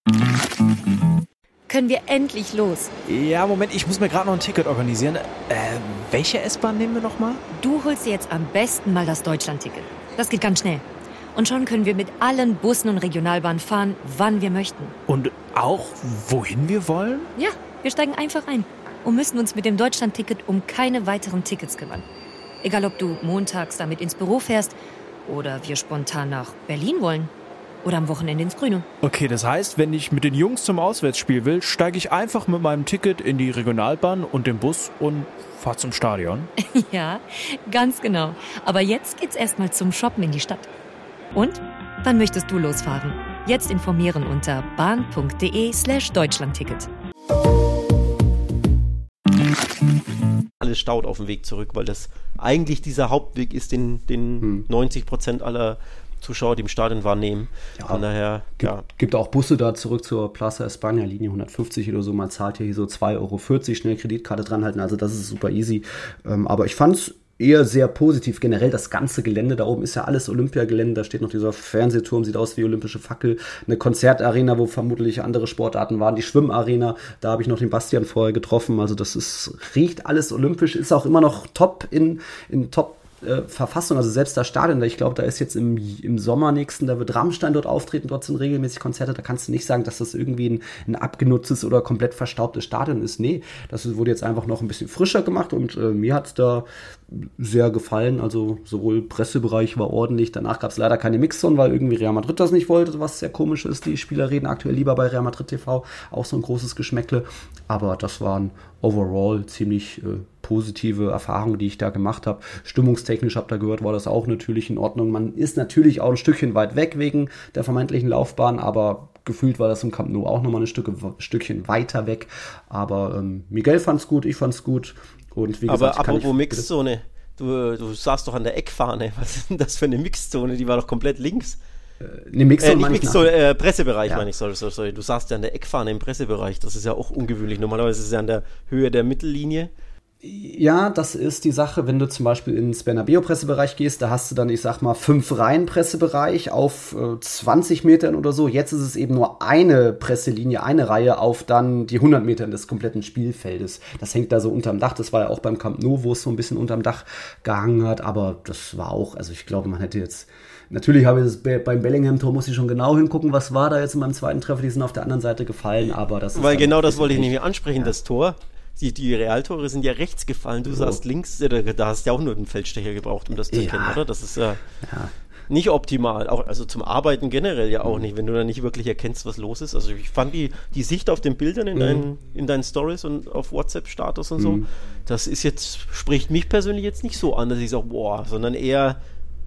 Speaker 4: Können wir endlich los?
Speaker 5: Ja, Moment, ich muss mir gerade noch ein Ticket organisieren. Äh, welche S-Bahn nehmen wir nochmal?
Speaker 4: Du holst dir jetzt am besten mal das Deutschland-Ticket. Das geht ganz schnell. Und schon können wir mit allen Bussen und Regionalbahnen fahren, wann wir möchten.
Speaker 5: Und auch, wohin wir wollen?
Speaker 4: Ja, wir steigen einfach ein und müssen uns mit dem Deutschland-Ticket um keine weiteren Tickets kümmern. Egal, ob du montags damit ins Büro fährst oder wir spontan nach Berlin wollen. Oder am Wochenende ins Grüne.
Speaker 5: Okay, das heißt, wenn ich mit den Jungs zum Auswärtsspiel will, steige ich einfach mit meinem Ticket in die Regionalbahn und den Bus und fahre zum Stadion.
Speaker 4: Ja, ganz genau. Aber jetzt geht's erstmal zum Shoppen in die Stadt. Und? Wann möchtest du losfahren? Jetzt informieren unter bahn.de slash Deutschlandticket.
Speaker 3: Alles staut auf dem Weg zurück, weil das eigentlich dieser Hauptweg ist, den, den hm. neunzig Prozent aller Zuschauer, die im Stadion wahrnehmen. Ja, Von daher,
Speaker 2: gibt,
Speaker 3: ja.
Speaker 2: gibt auch Busse da zurück zur Plaza España, Linie hundertfünfzig oder so. Man zahlt hier so zwei Euro vierzig, schnell Kreditkarte dranhalten, also das ist super easy. Ähm, aber ich fand's eher sehr positiv. Generell das ganze Gelände, da oben ist ja alles Olympiagelände, da steht noch dieser Fernsehturm, sieht aus wie olympische Fackel, eine Konzertarena, wo vermutlich andere Sportarten waren, die Schwimmarena, da habe ich noch den Bastian vorher getroffen, also das ist, riecht alles olympisch, ist auch immer noch top in, in top Äh, Verfassung, also selbst das Stadion, ich glaube, da ist jetzt im, im Sommer nächsten, da wird Rammstein dort auftreten, dort sind regelmäßig Konzerte, da kannst du nicht sagen, dass das irgendwie ein, ein abgenutztes oder komplett verstaubtes Stadion ist. Nee, das wurde jetzt einfach noch ein bisschen frischer gemacht und äh, mir hat es da sehr gefallen, also sowohl Pressebereich war ordentlich, danach gab es leider keine Mixzone, weil irgendwie Real Madrid das nicht wollte, was sehr komisch ist, die Spieler reden aktuell lieber bei Real Madrid T V, auch so ein großes Geschmäckle, aber das waren overall ziemlich äh, positive Erfahrungen, die ich da gemacht habe. Stimmungstechnisch, habt ihr gehört, war das auch natürlich in Ordnung. Man ist natürlich auch ein Stückchen weit weg wegen der vermeintlichen Laufbahn, aber gefühlt war das im Camp Nou auch nochmal ein Stück, Stückchen weiter weg. Aber ähm, Miguel fand's gut, ich fand's gut. Und wie gesagt,
Speaker 3: aber apropos Mixzone, du, du saßt doch an der Eckfahne. Was ist denn das für eine Mixzone? Die war doch komplett links.
Speaker 2: Ne, Mixzone,
Speaker 3: äh, nicht Mixzone, äh, Pressebereich, ja. meine ich, sorry, sorry, sorry. Du saßt ja an der Eckfahne im Pressebereich. Das ist ja auch ungewöhnlich. Normalerweise ist es ja an der Höhe der Mittellinie.
Speaker 2: Ja, das ist die Sache, wenn du zum Beispiel ins Bernabeu-Pressebereich gehst, da hast du dann, ich sag mal, fünf Reihen Pressebereich auf äh, zwanzig Metern oder so. Jetzt ist es eben nur eine Presselinie, eine Reihe auf dann die hundert Metern des kompletten Spielfeldes. Das hängt da so unterm Dach. Das war ja auch beim Camp Nou, wo es so ein bisschen unterm Dach gehangen hat. Aber das war auch, also ich glaube, man hätte jetzt... Natürlich habe ich das beim Bellingham-Tor, muss ich schon genau hingucken, was war da jetzt in meinem zweiten Treffer, die sind auf der anderen Seite gefallen, aber das ist...
Speaker 3: Weil genau das wollte ich nämlich ansprechen, ja. Das Tor, die, die Realtore sind ja rechts gefallen, du oh. saßt links, da hast du ja auch nur einen Feldstecher gebraucht, um das zu erkennen, ja. oder? Das ist ja, ja nicht optimal, auch, also zum Arbeiten generell ja auch mhm. nicht, wenn du da nicht wirklich erkennst, was los ist. Also ich fand die, die Sicht auf den Bildern in, mhm. deinen, in deinen Stories und auf WhatsApp-Status und so, mhm. das ist jetzt, spricht mich persönlich jetzt nicht so an, dass ich sage, boah, sondern eher...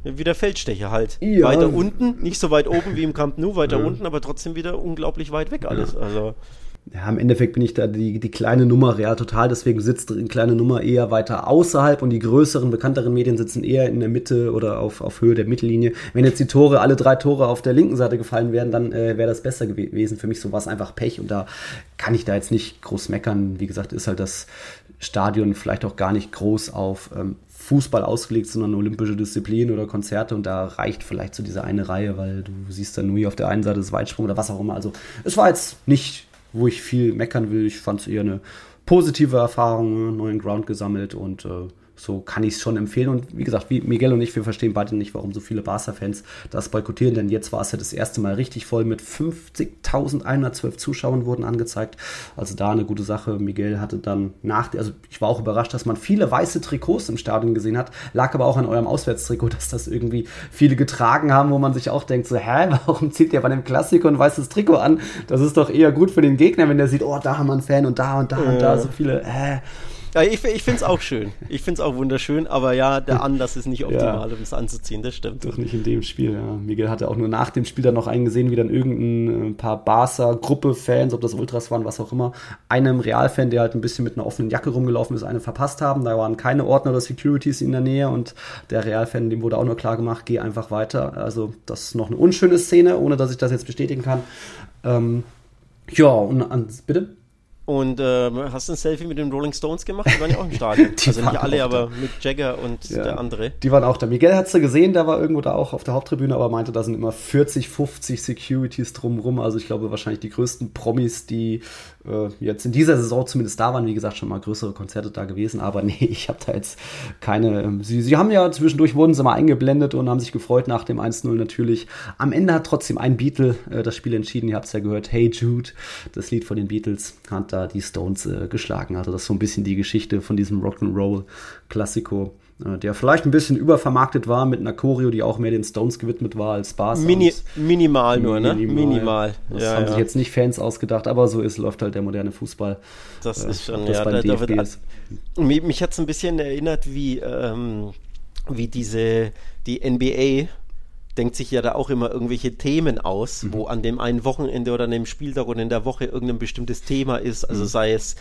Speaker 3: wie der Feldstecher halt.
Speaker 2: Ja.
Speaker 3: Weiter unten, nicht so weit oben wie im Camp Nou, weiter
Speaker 2: Ja.
Speaker 3: unten, aber trotzdem wieder unglaublich weit weg alles. Also
Speaker 2: Ja, im Endeffekt bin ich da die, die kleine Nummer, ja, total. Deswegen sitzt die kleine Nummer eher weiter außerhalb und die größeren, bekannteren Medien sitzen eher in der Mitte oder auf, auf Höhe der Mittellinie. Wenn jetzt die Tore, alle drei Tore auf der linken Seite gefallen wären, dann äh, wäre das besser gewesen. Für mich so war es einfach Pech und da kann ich da jetzt nicht groß meckern. Wie gesagt, ist halt das Stadion vielleicht auch gar nicht groß auf ähm, Fußball ausgelegt, sondern olympische Disziplin oder Konzerte und da reicht vielleicht so diese eine Reihe, weil du siehst dann nur hier auf der einen Seite das Weitsprung oder was auch immer. Also es war jetzt nicht, wo ich viel meckern will. Ich fand es eher eine positive Erfahrung, neuen Ground gesammelt und äh, so kann ich es schon empfehlen. Und wie gesagt, wie Miguel und ich, wir verstehen beide nicht, warum so viele Barca-Fans das boykottieren, denn jetzt war es ja das erste Mal richtig voll mit fünfzigtausendeinhundertzwölf Zuschauern wurden angezeigt. Also da eine gute Sache. Miguel hatte dann nach, der, also ich war auch überrascht, dass man viele weiße Trikots im Stadion gesehen hat, lag aber auch an eurem Auswärtstrikot, dass das irgendwie viele getragen haben, wo man sich auch denkt, so, hä, warum zieht der bei einem Klassiker ein weißes Trikot an? Das ist doch eher gut für den Gegner, wenn der sieht, oh, da haben wir einen Fan und da und da und da so viele, äh,
Speaker 3: Ja, ich ich finde es auch schön. Ich finde es auch wunderschön, aber ja, der Anlass ist nicht optimal, ja, um es anzuziehen, das stimmt.
Speaker 2: Doch nicht in dem Spiel, ja. Miguel hatte auch nur nach dem Spiel dann noch einen gesehen, wie dann irgendein äh, paar Barca-Gruppe-Fans, ob das Ultras waren, was auch immer, einem Real-Fan, der halt ein bisschen mit einer offenen Jacke rumgelaufen ist, eine verpasst haben. Da waren keine Ordner oder Securities in der Nähe und der Real-Fan, dem wurde auch nur klar gemacht, geh einfach weiter. Also das ist noch eine unschöne Szene, ohne dass ich das jetzt bestätigen kann. Ähm, ja, und an, bitte?
Speaker 3: Und äh, hast du ein Selfie mit den Rolling Stones gemacht? Die waren ja auch im Stadion. Also nicht alle, aber Mick Jagger und ja, der andere.
Speaker 2: Die waren auch da. Miguel hat es ja gesehen, der war irgendwo da auch auf der Haupttribüne, aber meinte, da sind immer vierzig, fünfzig Securities drumrum. Also ich glaube wahrscheinlich die größten Promis, die äh, jetzt in dieser Saison zumindest da waren. Wie gesagt, schon mal größere Konzerte da gewesen. Aber nee, ich habe da jetzt keine... Ähm, sie, sie haben ja zwischendurch, wurden sie mal eingeblendet und haben sich gefreut nach dem eins null natürlich. Am Ende hat trotzdem ein Beatle äh, das Spiel entschieden. Ihr habt es ja gehört. Hey Jude, das Lied von den Beatles, hat da die Stones äh, geschlagen. Also das ist so ein bisschen die Geschichte von diesem Rock'n'Roll-Klassiko, äh, der vielleicht ein bisschen übervermarktet war mit einer Choreo, die auch mehr den Stones gewidmet war als Barca.
Speaker 3: Mini, minimal nur, ne?
Speaker 2: Minimal.
Speaker 3: Minimal.
Speaker 2: Das
Speaker 3: ja,
Speaker 2: haben
Speaker 3: ja.
Speaker 2: sich jetzt nicht Fans ausgedacht, aber so ist, läuft halt der moderne Fußball.
Speaker 3: Das
Speaker 2: äh,
Speaker 3: ist schon,
Speaker 2: das
Speaker 3: ja.
Speaker 2: beim
Speaker 3: Da,
Speaker 2: D F B
Speaker 3: da wird,
Speaker 2: ist.
Speaker 3: mich mich hat es ein bisschen erinnert, wie, ähm, wie diese, die N B A denkt sich ja da auch immer irgendwelche Themen aus, mhm. wo an dem einen Wochenende oder an dem Spieltag oder in der Woche irgendein bestimmtes Thema ist, also mhm. sei es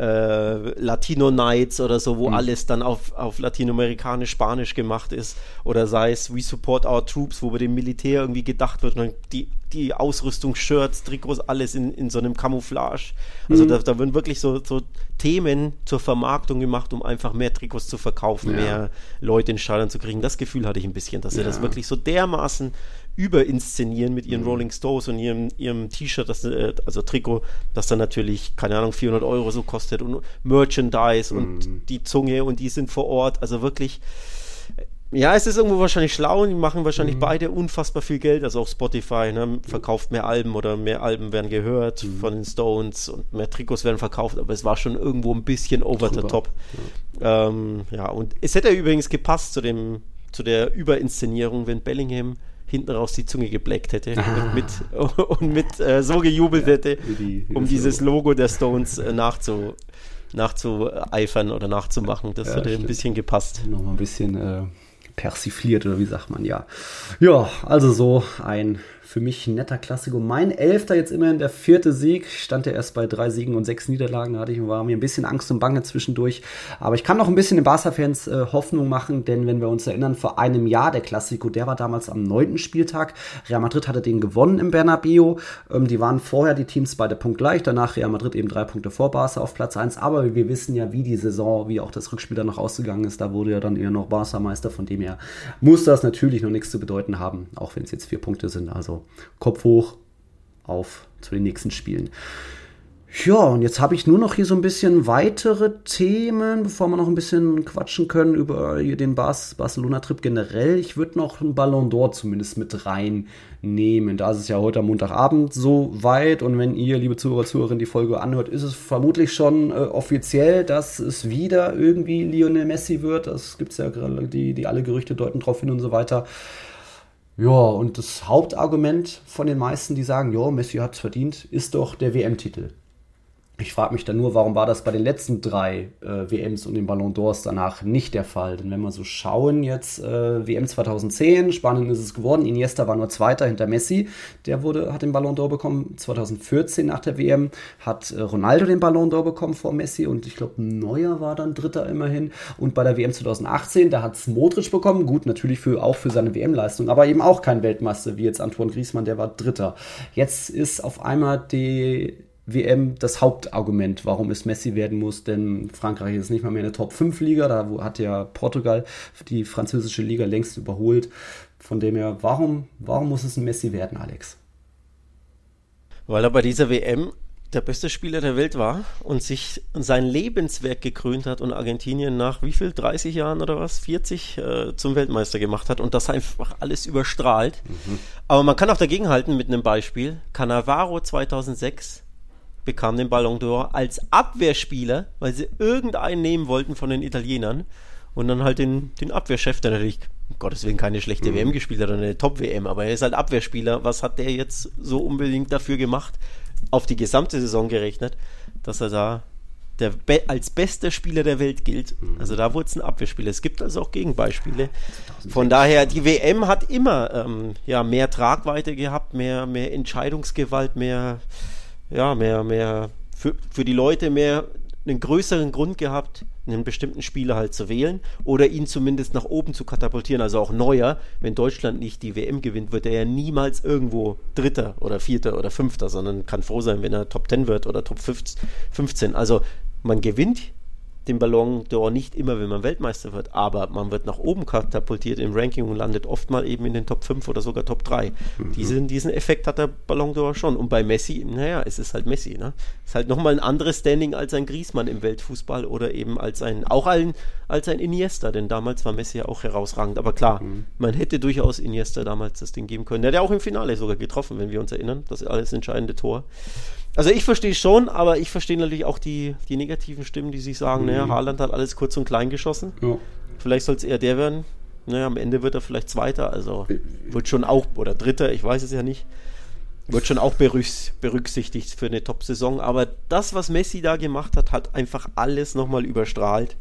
Speaker 3: äh, Latino Nights oder so, wo mhm. alles dann auf, auf Lateinamerikanisch, Spanisch gemacht ist, oder sei es We Support Our Troops, wo bei dem Militär irgendwie gedacht wird, und die, die Ausrüstung, Shirts, Trikots, alles in, in so einem Camouflage. Also mhm. da, da werden wirklich so, so Themen zur Vermarktung gemacht, um einfach mehr Trikots zu verkaufen, ja. mehr Leute in Stadion zu kriegen. Das Gefühl hatte ich ein bisschen, dass sie ja. das wirklich so dermaßen überinszenieren mit ihren mhm. Rolling Stones und ihrem, ihrem T-Shirt, das, also Trikot, das dann natürlich, keine Ahnung, vierhundert Euro so kostet und Merchandise mhm. und die Zunge und die sind vor Ort, also wirklich, ja, es ist irgendwo wahrscheinlich schlau und die machen wahrscheinlich mhm. beide unfassbar viel Geld, also auch Spotify, ne, verkauft mehr Alben oder mehr Alben werden gehört mhm. von den Stones und mehr Trikots werden verkauft, aber es war schon irgendwo ein bisschen over the top. Ja. Ähm, ja, und es hätte übrigens gepasst zu dem, zu der Überinszenierung, wenn Bellingham hinten raus die Zunge gebleckt hätte ah. und mit, und mit äh, so gejubelt ja, hätte, die, um dieses Logo der Stones äh, nachzu, nachzueifern oder nachzumachen. Das ja, hätte stimmt. ein bisschen gepasst.
Speaker 2: Nochmal ein bisschen äh, persifliert, oder wie sagt man, ja. Ja, also so ein für mich netter Klassiker. Mein Elfter, jetzt immerhin der vierte Sieg. Ich stand ja erst bei drei Siegen und sechs Niederlagen. Da hatte ich, war mir ein bisschen Angst und Bange zwischendurch. Aber ich kann noch ein bisschen den Barca-Fans äh, Hoffnung machen, denn wenn wir uns erinnern, vor einem Jahr der Klassiko, der war damals am neunten Spieltag. Real Madrid hatte den gewonnen im Bernabeu. Ähm, die waren vorher die Teams beide punktgleich. Danach Real Madrid eben drei Punkte vor Barca auf Platz eins. Aber wir wissen ja, wie die Saison, wie auch das Rückspiel dann noch ausgegangen ist. Da wurde ja dann eher noch Barca Meister. Von dem her muss das natürlich noch nichts zu bedeuten haben, auch wenn es jetzt vier Punkte sind. Also Kopf hoch, auf zu den nächsten Spielen. Ja, und jetzt habe ich nur noch hier so ein bisschen weitere Themen, bevor wir noch ein bisschen quatschen können über den Bas- Barcelona-Trip generell. Ich würde noch einen Ballon d'Or zumindest mit reinnehmen. Da ist es ja heute am Montagabend so weit. Und wenn ihr, liebe Zuhörer, Zuhörerinnen, die Folge anhört, ist es vermutlich schon äh, offiziell, dass es wieder irgendwie Lionel Messi wird. Das gibt es ja gerade, die, die alle Gerüchte deuten drauf hin und so weiter. Ja, und das Hauptargument von den meisten, die sagen, ja, Messi hat es verdient, ist doch der W M-Titel. Ich frage mich dann nur, warum war das bei den letzten drei äh, W Ms und den Ballon d'Ors danach nicht der Fall? Denn wenn wir so schauen, jetzt äh, W M zweitausendzehn, Spanien ist es geworden, Iniesta war nur Zweiter hinter Messi, der wurde, hat den Ballon d'Or bekommen. zweitausendvierzehn nach der W M hat äh, Ronaldo den Ballon d'Or bekommen vor Messi und ich glaube Neuer war dann Dritter immerhin. Und bei der W M zweitausendachtzehn, da hat es Modric bekommen, gut, natürlich für, auch für seine W M-Leistung, aber eben auch kein Weltmeister wie jetzt Antoine Griezmann, der war Dritter. Jetzt ist auf einmal die W M das Hauptargument, warum es Messi werden muss, denn Frankreich ist nicht mal mehr eine Top fünf Liga, da hat ja Portugal die französische Liga längst überholt. Von dem her, warum, warum muss es ein Messi werden, Alex?
Speaker 3: Weil er bei dieser W M der beste Spieler der Welt war und sich sein Lebenswerk gekrönt hat und Argentinien nach wie viel, dreißig Jahren oder was, vierzig äh, zum Weltmeister gemacht hat und das einfach alles überstrahlt. Mhm. Aber man kann auch dagegenhalten mit einem Beispiel. Cannavaro zweitausendsechs bekam den Ballon d'Or als Abwehrspieler, weil sie irgendeinen nehmen wollten von den Italienern und dann halt den, den Abwehrchef, der natürlich, um Gottes Willen, keine schlechte mhm. W M gespielt hat oder eine Top-W M, aber er ist halt Abwehrspieler. Was hat der jetzt so unbedingt dafür gemacht, auf die gesamte Saison gerechnet, dass er da der Be- als bester Spieler der Welt gilt? Mhm. Also da wurde es ein Abwehrspieler. Es gibt also auch Gegenbeispiele. Von daher, die W M hat immer ähm, ja, mehr Tragweite gehabt, mehr, mehr Entscheidungsgewalt, mehr ja, mehr, mehr für, für die Leute mehr einen größeren Grund gehabt, einen bestimmten Spieler halt zu wählen oder ihn zumindest nach oben zu katapultieren. Also auch Neuer, wenn Deutschland nicht die W M gewinnt, wird er ja niemals irgendwo Dritter oder Vierter oder Fünfter, sondern kann froh sein, wenn er Top zehn wird oder Top fünfzehn. Also man gewinnt den Ballon d'Or nicht immer, wenn man Weltmeister wird, aber man wird nach oben katapultiert im Ranking und landet oft mal eben in den Top fünf oder sogar Top drei. Mhm. Diesen, diesen Effekt hat der Ballon d'Or schon. Und bei Messi, naja, es ist halt Messi, ne? Es ist halt nochmal ein anderes Standing als ein Griezmann im Weltfußball oder eben als ein, auch ein, als ein Iniesta, denn damals war Messi ja auch herausragend. Aber klar, mhm. man hätte durchaus Iniesta damals das Ding geben können. Der hat ja auch im Finale sogar getroffen, wenn wir uns erinnern, das alles entscheidende Tor. Also ich verstehe es schon, aber ich verstehe natürlich auch die, die negativen Stimmen, die sich sagen, mhm. naja, Haaland hat alles kurz und klein geschossen. Ja. Vielleicht soll es eher der werden. Naja, am Ende wird er vielleicht Zweiter, also wird schon auch, oder Dritter, ich weiß es ja nicht, wird schon auch berücksichtigt für eine Top-Saison. Aber das, was Messi da gemacht hat, hat einfach alles nochmal überstrahlt.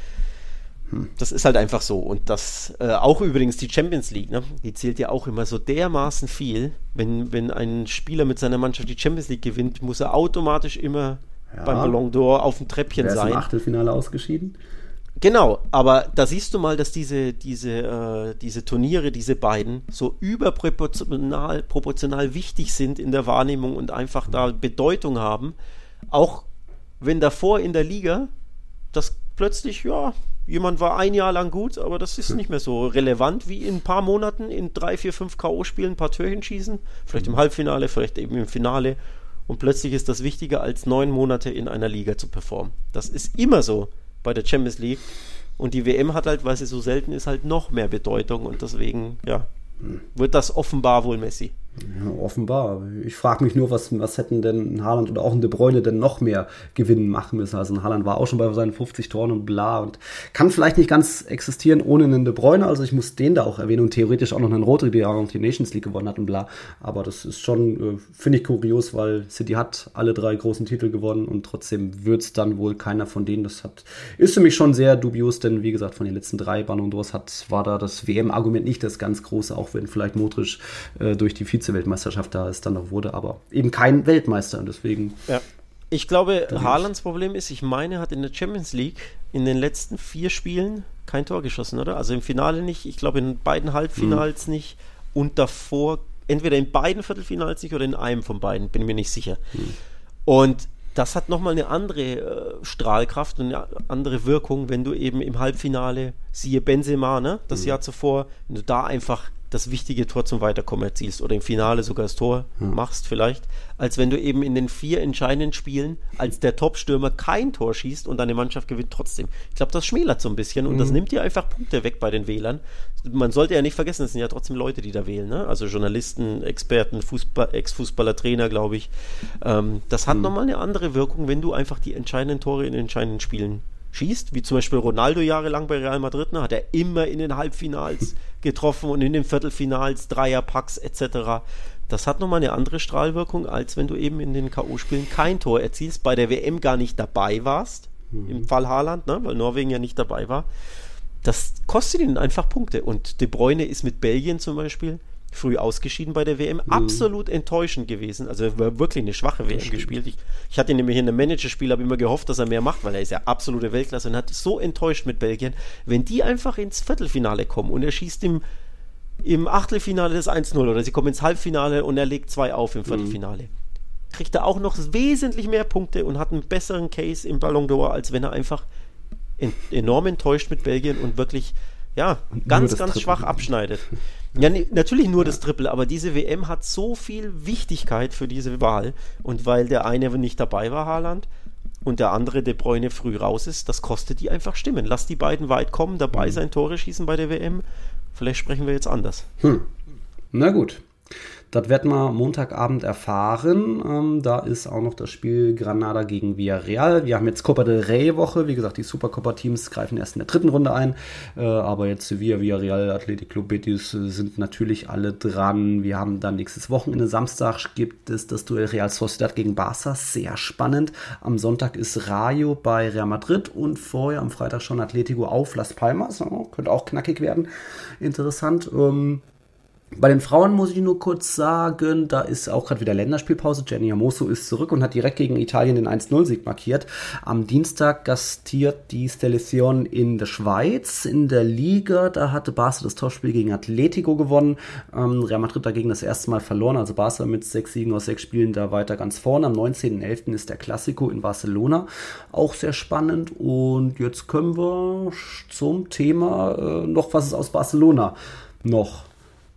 Speaker 3: Das ist halt einfach so. Und das, äh, auch übrigens die Champions League, ne? Die zählt ja auch immer so dermaßen viel. Wenn, wenn ein Spieler mit seiner Mannschaft die Champions League gewinnt, muss er automatisch immer ja. beim Ballon d'Or auf dem Treppchen sein.
Speaker 2: Wer ist im Achtelfinale ausgeschieden?
Speaker 3: Genau, aber da siehst du mal, dass diese, diese, äh, diese Turniere, diese beiden, so überproportional proportional wichtig sind in der Wahrnehmung und einfach da Bedeutung haben. Auch wenn davor in der Liga das plötzlich, ja, jemand war ein Jahr lang gut, aber das ist nicht mehr so relevant wie in ein paar Monaten in drei, vier, fünf K O-Spielen ein paar Türchen schießen, vielleicht im Halbfinale, vielleicht eben im Finale und plötzlich ist das wichtiger als neun Monate in einer Liga zu performen. Das ist immer so bei der Champions League und die W M hat halt, weil sie so selten ist, halt noch mehr Bedeutung und deswegen, ja, wird das offenbar wohl Messi.
Speaker 2: Ja, offenbar. Ich frage mich nur, was, was hätten denn ein Haaland oder auch ein De Bruyne denn noch mehr gewinnen machen müssen. Also ein Haaland war auch schon bei seinen fünfzig Toren und bla und kann vielleicht nicht ganz existieren ohne einen De Bruyne. Also ich muss den da auch erwähnen und theoretisch auch noch einen Rodri, der auch noch die Nations League gewonnen hat und bla. Aber das ist schon, äh, finde ich kurios, weil City hat alle drei großen Titel gewonnen und trotzdem wird es dann wohl keiner von denen. Das hat, ist für mich schon sehr dubios, denn wie gesagt, von den letzten drei Ballon d'Ors hat, war da das W M-Argument nicht das ganz große, auch wenn vielleicht Modric äh, durch die Vize Weltmeisterschaft da es dann noch wurde, aber eben kein Weltmeister und deswegen...
Speaker 3: Ja. Ich glaube, Haalands Problem ist, ich meine, er hat in der Champions League in den letzten vier Spielen kein Tor geschossen, oder? Also im Finale nicht, ich glaube in beiden Halbfinals hm. nicht und davor, entweder in beiden Viertelfinals nicht oder in einem von beiden, bin mir nicht sicher. Hm. Und das hat nochmal eine andere äh, Strahlkraft und eine andere Wirkung, wenn du eben im Halbfinale, siehe Benzema, ne, das hm. Jahr zuvor, wenn du da einfach das wichtige Tor zum Weiterkommen erzielst oder im Finale sogar das Tor hm. machst vielleicht, als wenn du eben in den vier entscheidenden Spielen als der Top-Stürmer kein Tor schießt und deine Mannschaft gewinnt trotzdem. Ich glaube, das schmälert so ein bisschen und hm. das nimmt dir einfach Punkte weg bei den Wählern. Man sollte ja nicht vergessen, es sind ja trotzdem Leute, die da wählen, ne? Also Journalisten, Experten, Fußball, Ex-Fußballer, Trainer, glaube ich. Ähm, das hat hm. nochmal eine andere Wirkung, wenn du einfach die entscheidenden Tore in den entscheidenden Spielen schießt, wie zum Beispiel Ronaldo jahrelang bei Real Madrid, ne, hat er immer in den Halbfinals getroffen und in den Viertelfinals, Dreierpacks et cetera. das hat nochmal eine andere Strahlwirkung, als wenn du eben in den K O-Spielen kein Tor erzielst, bei der W M gar nicht dabei warst, mhm. im Fall Haaland, ne, weil Norwegen ja nicht dabei war. Das kostet ihnen einfach Punkte. Und De Bruyne ist mit Belgien zum Beispiel früh ausgeschieden bei der W M. Mhm. Absolut enttäuschend gewesen. Also er war wirklich eine schwache W M gespielt. Ich, ich hatte ihn nämlich in einem Managerspiel, habe immer gehofft, dass er mehr macht, weil er ist ja absolute Weltklasse und hat so enttäuscht mit Belgien. Wenn die einfach ins Viertelfinale kommen und er schießt im, im Achtelfinale das eins null oder sie kommen ins Halbfinale und er legt zwei auf im Viertelfinale, mhm. kriegt er auch noch wesentlich mehr Punkte und hat einen besseren Case im Ballon d'Or, als wenn er einfach en- enorm enttäuscht mit Belgien und wirklich ja, ganz, ganz Triple. schwach abschneidet. Ja, nee, natürlich nur ja. das Triple, aber diese W M hat so viel Wichtigkeit für diese Wahl. Und weil der eine nicht dabei war, Haaland, und der andere, De Bruyne, früh raus ist, das kostet die einfach Stimmen. Lass die beiden weit kommen, dabei mhm. sein, Tore schießen bei der W M. Vielleicht sprechen wir jetzt anders.
Speaker 2: Hm. Na gut. Das werden wir Montagabend erfahren. Ähm, da ist auch noch das Spiel Granada gegen Villarreal. Wir haben jetzt Copa del Rey Woche. Wie gesagt, die Supercopa-Teams greifen erst in der dritten Runde ein. Äh, aber jetzt Sevilla, Villarreal, Athletic Club Betis sind natürlich alle dran. Wir haben dann nächstes Wochenende, Samstag, gibt es das Duell Real Sociedad gegen Barca. Sehr spannend. Am Sonntag ist Rayo bei Real Madrid und vorher am Freitag schon Atletico auf Las Palmas. Ja, könnte auch knackig werden. Interessant. Ähm, Bei den Frauen muss ich nur kurz sagen, da ist auch gerade wieder Länderspielpause. Jenny Hermoso ist zurück und hat direkt gegen Italien den eins null Sieg markiert. Am Dienstag gastiert die Selezione in der Schweiz. In der Liga, da hatte Barca das Topspiel gegen Atletico gewonnen. Ähm, Real Madrid dagegen das erste Mal verloren. Also Barca mit sechs Siegen aus sechs Spielen da weiter ganz vorne. Am neunzehnten elften ist der Clásico in Barcelona. Auch sehr spannend. Und jetzt können wir zum Thema äh, noch, was es aus Barcelona noch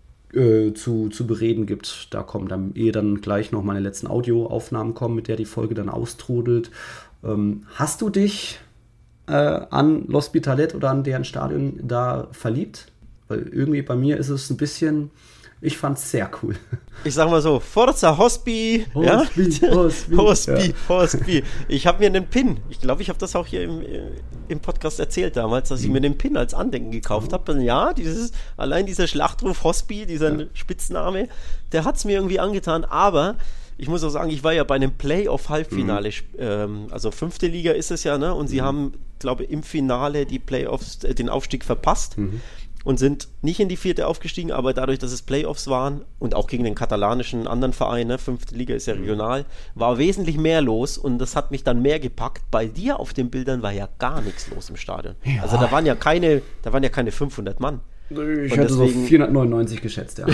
Speaker 2: Äh, zu, zu bereden gibt. Da kommen dann, ehe dann gleich noch meine letzten Audioaufnahmen kommen, mit der die Folge dann austrudelt. Ähm, hast du dich äh, an L'Hospitalet oder an deren Stadion da verliebt? Weil irgendwie bei mir ist es ein bisschen, ich fand es sehr cool.
Speaker 3: Ich sag mal so, Forza Hospi,
Speaker 2: Hospi,
Speaker 3: ja?
Speaker 2: Hospi,
Speaker 3: Hospi,
Speaker 2: ja.
Speaker 3: Hospi. Ich habe mir einen Pin, ich glaube, ich habe das auch hier im, im Podcast erzählt damals, dass ich mir den Pin als Andenken gekauft habe. Und ja, dieses, allein dieser Schlachtruf Hospi, dieser ja. Spitzname, der hat es mir irgendwie angetan, aber ich muss auch sagen, ich war ja bei einem Playoff-Halbfinale, mhm. ähm, also fünfte Liga ist es ja, ne? Und sie mhm. haben, glaube ich, im Finale die Playoffs, äh, den Aufstieg verpasst. Mhm. Und sind nicht in die vierte aufgestiegen, aber dadurch, dass es Playoffs waren und auch gegen den katalanischen anderen Verein, ne, fünfte Liga ist ja regional, war wesentlich mehr los und das hat mich dann mehr gepackt. Bei dir auf den Bildern war ja gar nichts los im Stadion. Ja. Also da waren ja keine, da waren ja keine fünfhundert Mann.
Speaker 2: Ich und hätte deswegen, so vierhundertneunundneunzig geschätzt, ja.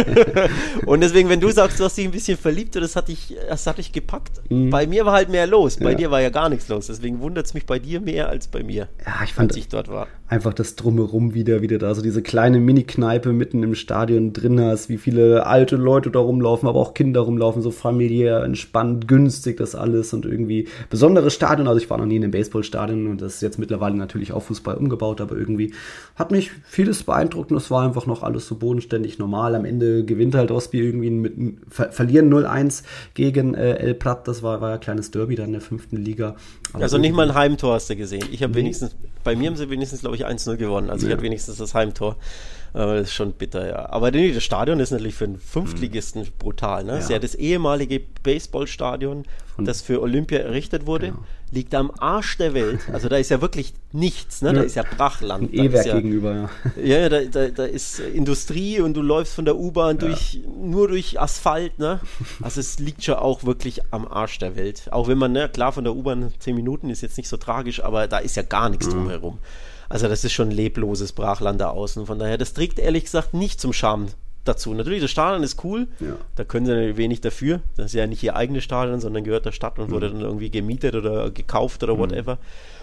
Speaker 3: Und deswegen, wenn du sagst, du hast dich ein bisschen verliebt, das hat dich, das hat dich gepackt. Mhm. Bei mir war halt mehr los. Bei ja. dir war ja gar nichts los. Deswegen wundert es mich bei dir mehr als bei mir,
Speaker 2: ja, ich fand,
Speaker 3: als ich dort war.
Speaker 2: Einfach das Drumherum wieder, wieder da. So diese kleine Mini-Kneipe mitten im Stadion drin hast, wie viele alte Leute da rumlaufen, aber auch Kinder rumlaufen, so familiär, entspannt, günstig das alles und irgendwie besonderes Stadion. Also ich war noch nie in einem Baseballstadion und das ist jetzt mittlerweile natürlich auch Fußball umgebaut, aber irgendwie hat mich vieles beeindruckt. Und es war einfach noch alles so bodenständig normal. Am Ende gewinnt halt Hospi irgendwie mit ver- verlieren null eins gegen äh, El Prat. Das war, war ja ein kleines Derby dann in der fünften Liga.
Speaker 3: Aber also nicht mal ein Heimtor hast du gesehen. Ich habe wenigstens, bei mir haben sie wenigstens, glaube ich, eins null gewonnen. Also ja. ich hatte wenigstens das Heimtor. Aber das ist schon bitter, ja. Aber nee, das Stadion ist natürlich für einen Fünftligisten brutal. Ne? Ja. Das ist ja das ehemalige Baseballstadion, Von, das für Olympia errichtet wurde. Genau. Liegt am Arsch der Welt. Also da ist ja wirklich nichts. Ne? Da ist ja Brachland.
Speaker 2: Ein E-Werk
Speaker 3: ja,
Speaker 2: gegenüber, ja.
Speaker 3: Ja, ja da, da, da ist Industrie und du läufst von der U-Bahn ja. durch, nur durch Asphalt. Ne? Also es liegt schon auch wirklich am Arsch der Welt. Auch wenn man, ne, klar, von der U-Bahn zehn Minuten ist jetzt nicht so tragisch, aber da ist ja gar nichts mhm. drumherum. Also das ist schon ein lebloses Brachland da außen. Von daher, das trägt ehrlich gesagt nicht zum Charme dazu. Natürlich, das Stadion ist cool. Ja. Da können sie wenig dafür. Das ist ja nicht ihr eigenes Stadion, sondern gehört der Stadt und mhm. wurde dann irgendwie gemietet oder gekauft oder whatever. Mhm.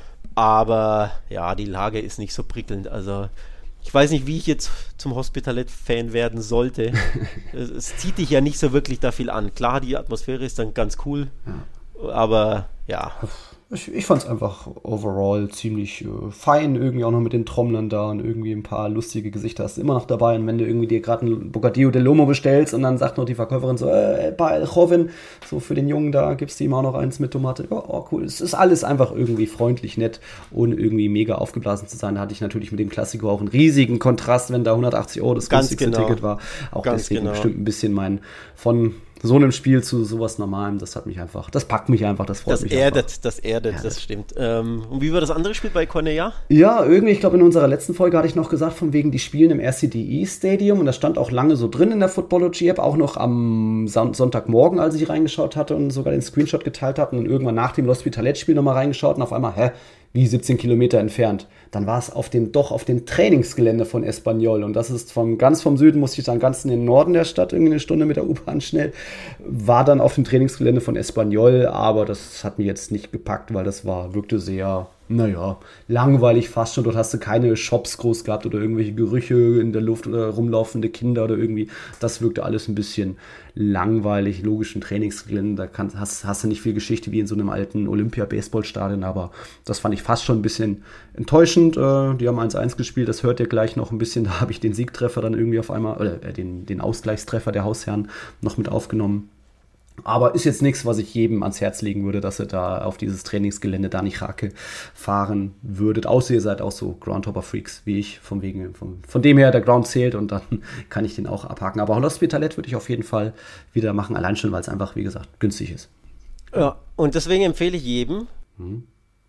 Speaker 3: Aber ja, die Lage ist nicht so prickelnd. Also ich weiß nicht, wie ich jetzt zum Hospitalet-Fan werden sollte. es, es zieht dich ja nicht so wirklich da viel an. Klar, die Atmosphäre ist dann ganz cool. Ja. Aber ja.
Speaker 2: Ich, ich fand es einfach overall ziemlich äh, fein, irgendwie auch noch mit den Trommlern da und irgendwie ein paar lustige Gesichter hast du immer noch dabei. Und wenn du irgendwie dir gerade ein Bocadillo del Lomo bestellst und dann sagt noch die Verkäuferin so, äh, bei Joven, so für den Jungen da gibst du ihm auch noch eins mit Tomate. Oh, oh, cool. Es ist alles einfach irgendwie freundlich, nett, ohne irgendwie mega aufgeblasen zu sein. Da hatte ich natürlich mit dem Klassiko auch einen riesigen Kontrast, wenn da hundertachtzig Euro das günstigste genau. Ticket war. Auch Ganz deswegen genau. bestimmt ein bisschen mein von so einem Spiel zu sowas Normalem, das hat mich einfach, das packt mich einfach, das freut
Speaker 3: das
Speaker 2: mich
Speaker 3: erdet,
Speaker 2: einfach.
Speaker 3: Das erdet, das erdet, das stimmt. Ähm, und wie war das andere Spiel bei Cornellà?
Speaker 2: Ja, irgendwie, ich glaube in unserer letzten Folge hatte ich noch gesagt, von wegen die spielen im R C D E Stadium und das stand auch lange so drin in der Footballogy-App, auch noch am Son- Sonntagmorgen, als ich reingeschaut hatte und sogar den Screenshot geteilt habe und dann irgendwann nach dem L'Hospitalet-Spiel nochmal reingeschaut und auf einmal, hä, wie siebzehn Kilometer entfernt. Dann war es auf dem, doch auf dem Trainingsgelände von Espanyol und das ist vom, ganz vom Süden, musste ich dann ganz in den Norden der Stadt, irgendwie eine Stunde mit der U-Bahn schnell, war dann auf dem Trainingsgelände von Espanyol, aber das hat mich jetzt nicht gepackt, weil das war, wirkte sehr, naja, langweilig fast schon. Dort hast du keine Shops groß gehabt oder irgendwelche Gerüche in der Luft oder rumlaufende Kinder oder irgendwie. Das wirkte alles ein bisschen langweilig, logischen Trainingsgelände. Da kann, hast, hast du nicht viel Geschichte wie in so einem alten Olympia-Baseballstadion, aber das fand ich fast schon ein bisschen enttäuschend. Äh, die haben eins eins gespielt, das hört ihr gleich noch ein bisschen. Da habe ich den Siegtreffer dann irgendwie auf einmal, oder äh, den, den Ausgleichstreffer der Hausherren noch mit aufgenommen. Aber ist jetzt nichts, was ich jedem ans Herz legen würde, dass ihr da auf dieses Trainingsgelände da nicht Rake fahren würdet. Außer ihr seid auch so Groundhopper-Freaks wie ich, von wegen, von, von dem her der Ground zählt und dann kann ich den auch abhaken. Aber L'Hospitalet würde ich auf jeden Fall wieder machen, allein schon, weil es einfach, wie gesagt, günstig ist.
Speaker 3: Ja, und deswegen empfehle ich jedem, hm.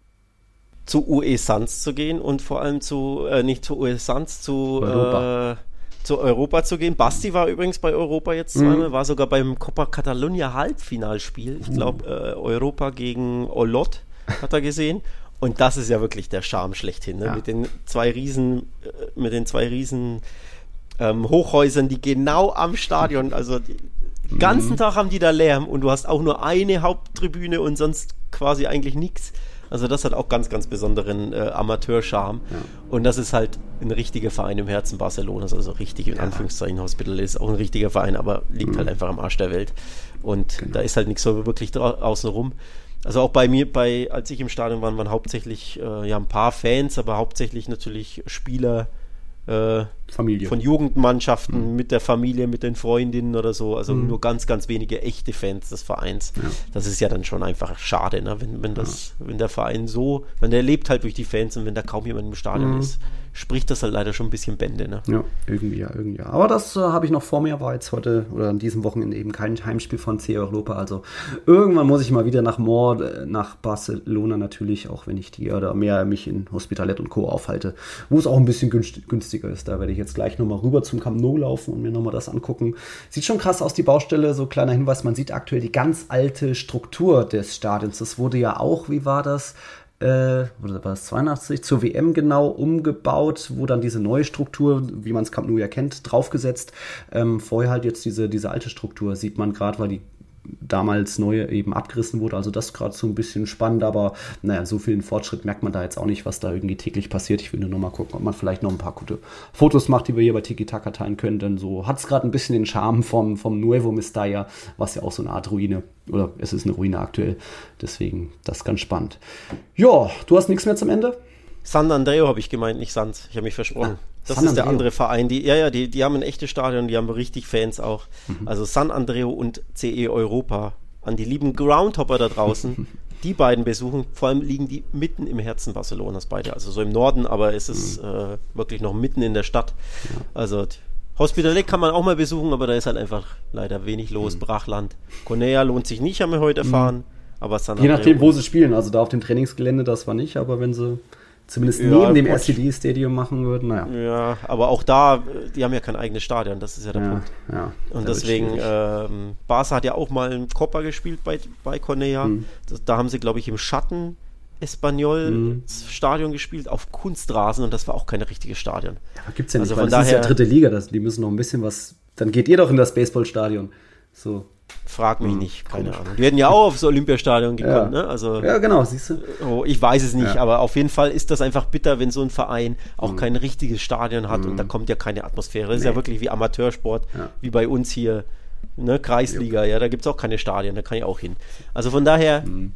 Speaker 3: zu U E Suns zu gehen und vor allem zu, äh, nicht zu U E Suns, zu Europa. Äh, zu Europa zu gehen. Basti war übrigens bei Europa jetzt zweimal, mhm. war sogar beim Copa Catalunya Halbfinalspiel. Ich glaube, äh, Europa gegen Olot hat er gesehen. Und das ist ja wirklich der Charme schlechthin, ne? Ja. Mit den zwei Riesen, äh, mit den zwei Riesen ähm, Hochhäusern, die genau am Stadion, also die, den ganzen mhm. Tag haben die da Lärm und du hast auch nur eine Haupttribüne und sonst quasi eigentlich nichts. Also das hat auch ganz, ganz besonderen äh, Amateur-Charme. Ja. Und das ist halt ein richtiger Verein im Herzen Barcelonas, also richtig in ja. Anführungszeichen. Hospital ist auch ein richtiger Verein, aber liegt mhm. halt einfach am Arsch der Welt. Und genau. da ist halt nichts so wirklich dra- außen rum. Also auch bei mir, bei als ich im Stadion war, waren hauptsächlich äh, ja ein paar Fans, aber hauptsächlich natürlich Spieler äh,
Speaker 2: Familie.
Speaker 3: Von Jugendmannschaften, mhm. mit der Familie, mit den Freundinnen oder so, also mhm. nur ganz, ganz wenige echte Fans des Vereins. Ja. Das ist ja dann schon einfach schade, ne? wenn, wenn, das, ja. wenn der Verein so, wenn der lebt halt durch die Fans und wenn da kaum jemand im Stadion mhm. ist, spricht das halt leider schon ein bisschen Bände. Ne?
Speaker 2: Ja, irgendwie ja, irgendwie ja. Aber das äh, habe ich noch vor mir, war jetzt heute oder an diesem Wochenende eben kein Heimspiel von C Europa, also irgendwann muss ich mal wieder nach Mord, nach Barcelona natürlich, auch wenn ich die oder mehr mich in Hospitalet und Co. aufhalte, wo es auch ein bisschen günst- günstiger ist. Da werde ich jetzt gleich nochmal rüber zum Camp Nou laufen und mir nochmal das angucken. Sieht schon krass aus, die Baustelle, so kleiner Hinweis, man sieht aktuell die ganz alte Struktur des Stadions. Das wurde ja auch, wie war das? Äh, oder war das zweiundachtzig, zur W M genau umgebaut, wo dann diese neue Struktur, wie man es Camp Nou ja kennt, draufgesetzt. Ähm, vorher halt jetzt diese, diese alte Struktur sieht man gerade, weil die damals neue eben abgerissen wurde, also das ist gerade so ein bisschen spannend, aber naja, so viel Fortschritt merkt man da jetzt auch nicht, was da irgendwie täglich passiert. Ich will nur noch mal gucken, ob man vielleicht noch ein paar gute Fotos macht, die wir hier bei Tiki Taka teilen können, denn so hat es gerade ein bisschen den Charme vom, vom Nuevo Mestalla, was ja auch so eine Art Ruine, oder es ist eine Ruine aktuell, deswegen das ist ganz spannend. Ja, du hast nichts mehr zum Ende?
Speaker 3: San Andreu habe ich gemeint, nicht Sanz, ich habe mich versprochen. Ah. Das San ist der Andreu. Andere Verein, die, ja, ja, die, die haben ein echtes Stadion, die haben richtig Fans auch. Mhm. Also San Andreu und C E Europa. An die lieben Groundhopper da draußen, die beiden besuchen. Vor allem liegen die mitten im Herzen Barcelonas beide. Also so im Norden, aber es ist mhm. äh, wirklich noch mitten in der Stadt. Ja. Also Hospitalet kann man auch mal besuchen, aber da ist halt einfach leider wenig los, mhm. Brachland. Cornellà lohnt sich nicht, haben wir heute erfahren. Mhm. Aber San
Speaker 2: Je nachdem, wo sie spielen. Also da auf dem Trainingsgelände, das war nicht, aber wenn sie zumindest
Speaker 3: ja,
Speaker 2: neben dem
Speaker 3: gut.
Speaker 2: R C D-Stadium machen würden, naja.
Speaker 3: Ja, aber auch da, die haben ja kein eigenes Stadion, das ist ja der
Speaker 2: ja,
Speaker 3: Punkt.
Speaker 2: Ja,
Speaker 3: und deswegen, ähm, Barca hat ja auch mal einen Copa gespielt bei, bei Cornellà. Mhm. Das, da haben sie, glaube ich, im Schatten Espanyol mhm. Stadion gespielt, auf Kunstrasen, und das war auch kein richtiges Stadion.
Speaker 2: Ja, aber gibt's ja nicht,
Speaker 3: also
Speaker 2: weil das ist ja dritte Liga, das, die müssen noch ein bisschen was, dann geht ihr doch in das Baseballstadion. So.
Speaker 3: Frag mich nicht, keine Ahnung. Die hätten ja auch aufs Olympiastadion gekommen,
Speaker 2: ja.
Speaker 3: ne? Also,
Speaker 2: ja, genau, siehst du.
Speaker 3: Oh, ich weiß es nicht,
Speaker 2: ja.
Speaker 3: aber auf jeden Fall ist das einfach bitter, wenn so ein Verein auch mhm. kein richtiges Stadion hat mhm. und da kommt ja keine Atmosphäre. Das nee. ist ja wirklich wie Amateursport, ja. wie bei uns hier, ne? Kreisliga, ja, da gibt es auch keine Stadien, da kann ich auch hin. Also von daher, mhm.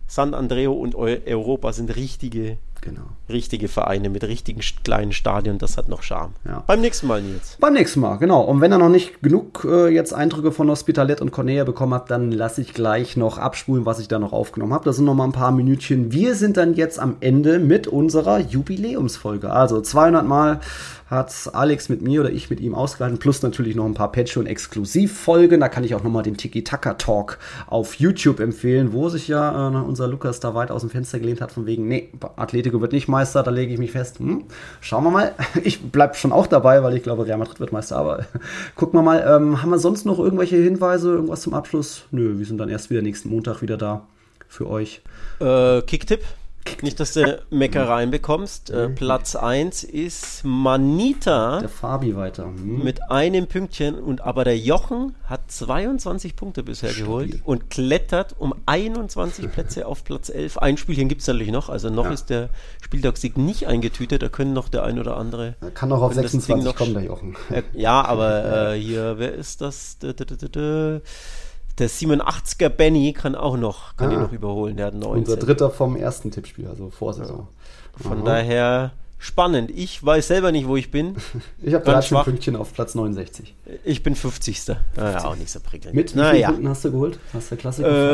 Speaker 3: San Andreu und Europa sind richtige,
Speaker 2: genau.
Speaker 3: richtige Vereine mit richtigen kleinen Stadien. Das hat noch Charme.
Speaker 2: Ja.
Speaker 3: Beim nächsten Mal, Nils.
Speaker 2: Beim nächsten Mal, genau. Und wenn ihr noch nicht genug äh, jetzt Eindrücke von L'Hospitalet und Cornellà bekommen habt, dann lasse ich gleich noch abspulen, was ich da noch aufgenommen habe. Das sind noch mal ein paar Minütchen. Wir sind dann jetzt am Ende mit unserer Jubiläumsfolge. Also zweihundert Mal hat Alex mit mir oder ich mit ihm ausgehalten, plus natürlich noch ein paar Patreon-Exklusivfolgen. Da kann ich auch nochmal den Tiki-Taka-Talk auf YouTube empfehlen, wo sich ja äh, unser Lukas da weit aus dem Fenster gelehnt hat, von wegen, nee, Atletico wird nicht Meister, da lege ich mich fest. Hm, schauen wir mal. Ich bleibe schon auch dabei, weil ich glaube, Real Madrid wird Meister, aber gucken wir mal. Ähm, haben wir sonst noch irgendwelche Hinweise, irgendwas zum Abschluss? Nö, wir sind dann erst wieder nächsten Montag wieder da für euch.
Speaker 3: Äh, Kicktipp. Nicht, dass du Meckereien bekommst. Äh, Platz eins ist Manita.
Speaker 2: Der Fabi weiter. Hm.
Speaker 3: Mit einem Pünktchen. Und aber der Jochen hat zweiundzwanzig Punkte bisher
Speaker 2: Stabil.
Speaker 3: geholt und klettert um einundzwanzig Plätze auf Platz elf. Ein Spielchen gibt es natürlich noch. Also noch
Speaker 2: Ja.
Speaker 3: ist der Spieltagssieg nicht eingetütet. Da können noch der ein oder andere.
Speaker 2: Er kann noch auf
Speaker 3: wenn das
Speaker 2: sechsundzwanzig
Speaker 3: Ding noch
Speaker 2: kommen, der Jochen.
Speaker 3: Äh, ja, aber äh, hier, wer ist das? D -d -d -d -d Der siebenundachtziger Benny kann auch noch, kann
Speaker 2: Ah.
Speaker 3: ihn noch überholen, der hat neunzehn.
Speaker 2: Unser dritter vom ersten Tippspiel, also Vorsaison.
Speaker 3: Von
Speaker 2: Aha.
Speaker 3: daher spannend. Ich weiß selber nicht, wo ich bin.
Speaker 2: Ich habe
Speaker 3: Ganz
Speaker 2: dreizehn
Speaker 3: schwach.
Speaker 2: Pünktchen auf Platz neunundsechzig.
Speaker 3: Ich bin fünfzigster Naja, auch nicht so prickelnd.
Speaker 2: Mit wie vielen
Speaker 3: naja.
Speaker 2: Punkten hast du geholt? Hast du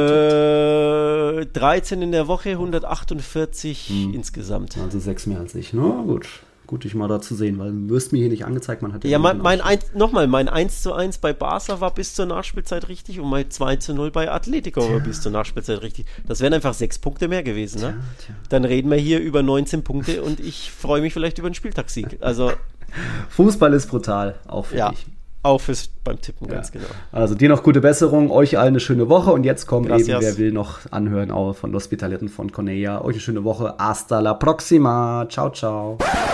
Speaker 2: Klassiker?
Speaker 3: Äh, dreizehn in der Woche, hundertachtundvierzig
Speaker 2: Hm.
Speaker 3: insgesamt.
Speaker 2: Also sechs mehr als ich. Na gut. Gut, dich mal da zu sehen, weil du wirst mir hier nicht angezeigt. Man hat
Speaker 3: Ja, mein, mein ein, nochmal, mein eins zu eins bei Barca war bis zur Nachspielzeit richtig und mein zwei zu null bei Atletico war bis zur Nachspielzeit richtig. Das wären einfach sechs Punkte mehr gewesen. Ne?
Speaker 2: Tja, tja.
Speaker 3: Dann reden wir hier über neunzehn Punkte und ich freue mich vielleicht über einen Spieltagssieg. Also,
Speaker 2: Fußball ist brutal, auch für
Speaker 3: ja,
Speaker 2: dich.
Speaker 3: auch fürs beim Tippen,
Speaker 2: Ja.
Speaker 3: ganz genau.
Speaker 2: Also dir noch gute Besserung, euch allen eine schöne Woche und jetzt kommt
Speaker 3: Gracias.
Speaker 2: eben, wer will, noch anhören auch von L'Hospitalet und von Cornellà. Euch eine schöne Woche. Hasta la próxima. Ciao, ciao.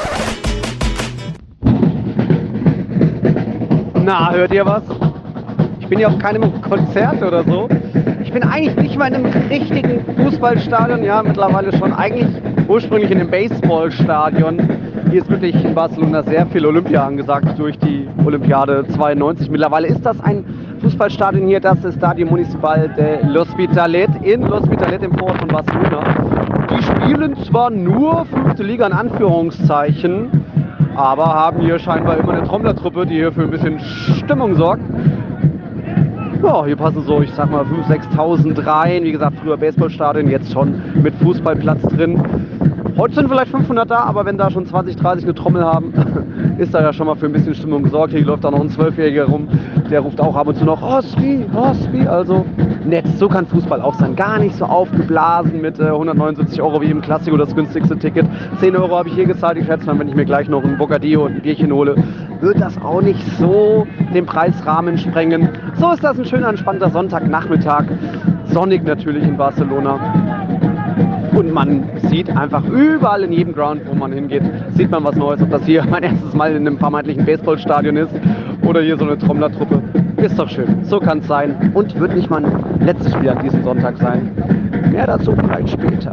Speaker 1: Na, hört ihr was? Ich bin ja auf keinem Konzert oder so. Ich bin eigentlich nicht mal in einem richtigen Fußballstadion. Ja, mittlerweile schon eigentlich ursprünglich in einem Baseballstadion. Hier ist wirklich in Barcelona sehr viel Olympia angesagt durch die Olympiade zweiundneunzig. Mittlerweile ist das ein Fußballstadion hier, das ist Estadio Municipal de L'Hospitalet in L'Hospitalet im Vorort von Barcelona. Die spielen zwar nur fünfte Liga in Anführungszeichen, aber haben hier scheinbar immer eine Trommlertruppe, die hier für ein bisschen Stimmung sorgt. Ja, hier passen so, ich sag mal, fünftausend, sechstausend rein. Wie gesagt, früher Baseballstadion, jetzt schon mit Fußballplatz drin. Heute sind vielleicht fünfhundert da, aber wenn da schon zwanzig, dreißig eine Trommel haben, ist da ja schon mal für ein bisschen Stimmung gesorgt. Hier läuft da noch ein Zwölfjähriger rum, der ruft auch ab und zu noch Hospi, Hospi. Also nett, so kann Fußball auch sein. Gar nicht so aufgeblasen mit äh, hundertneunundsiebzig Euro wie im Klassiko, das günstigste Ticket. zehn Euro habe ich hier gezahlt. Ich schätze mal, wenn ich mir gleich noch ein Bocadillo und ein Bierchen hole, wird das auch nicht so den Preisrahmen sprengen. So ist das ein schöner, entspannter Sonntagnachmittag. Sonnig natürlich in Barcelona. Und man sieht einfach überall in jedem Ground, wo man hingeht, sieht man was Neues. Ob das hier mein erstes Mal in einem vermeintlichen Baseballstadion ist oder hier so eine Trommlertruppe. Ist doch schön. So kann es sein. Und wird nicht mein letztes Spiel an diesem Sonntag sein. Mehr dazu vielleicht später.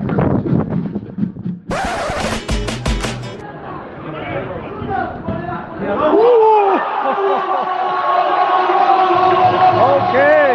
Speaker 1: Okay.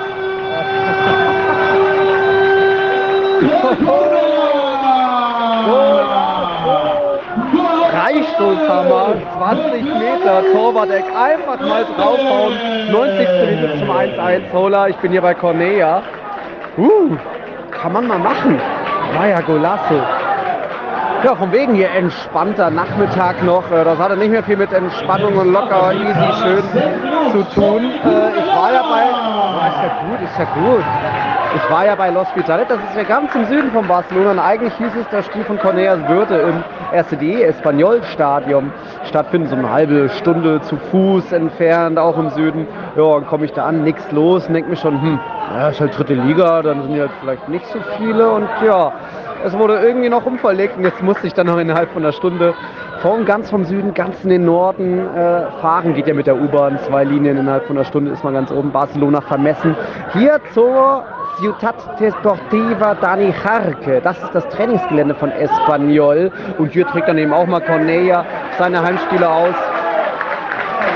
Speaker 1: Freistoßhammer, zwanzig Meter, Torwart-Eck, einfach mal draufhauen. neunzigste Minute zum eins eins. Hola, ich bin hier bei Cornellà. Uh, kann man mal machen. Vaya Golazo. Ja, von wegen hier entspannter Nachmittag noch. Das hatte nicht mehr viel mit Entspannung und locker, easy, schön zu tun. Ich war ja bei... Oh, ist ja gut, ist ja gut. Ich war ja bei L'Hospitalet, das ist ja ganz im Süden von Barcelona. Und eigentlich hieß es, das Spiel von Cornellà würde im R C D Espanyol Stadion stattfinden. So eine halbe Stunde zu Fuß entfernt, auch im Süden. Ja, dann komme ich da an, nichts los und denke mir schon, hm, ja, ist halt dritte Liga, dann sind ja vielleicht nicht so viele. Und ja, es wurde irgendwie noch umverlegt und jetzt musste ich dann noch innerhalb von einer Stunde von ganz vom Süden, ganz in den Norden äh, fahren. Geht ja mit der U-Bahn, zwei Linien, innerhalb von einer Stunde ist man ganz oben. Barcelona vermessen. Hier zur Ciutat Deportiva Dani Jarque. Das ist das Trainingsgelände von Espanyol. Und hier trägt dann eben auch mal Cornellà seine Heimspiele aus.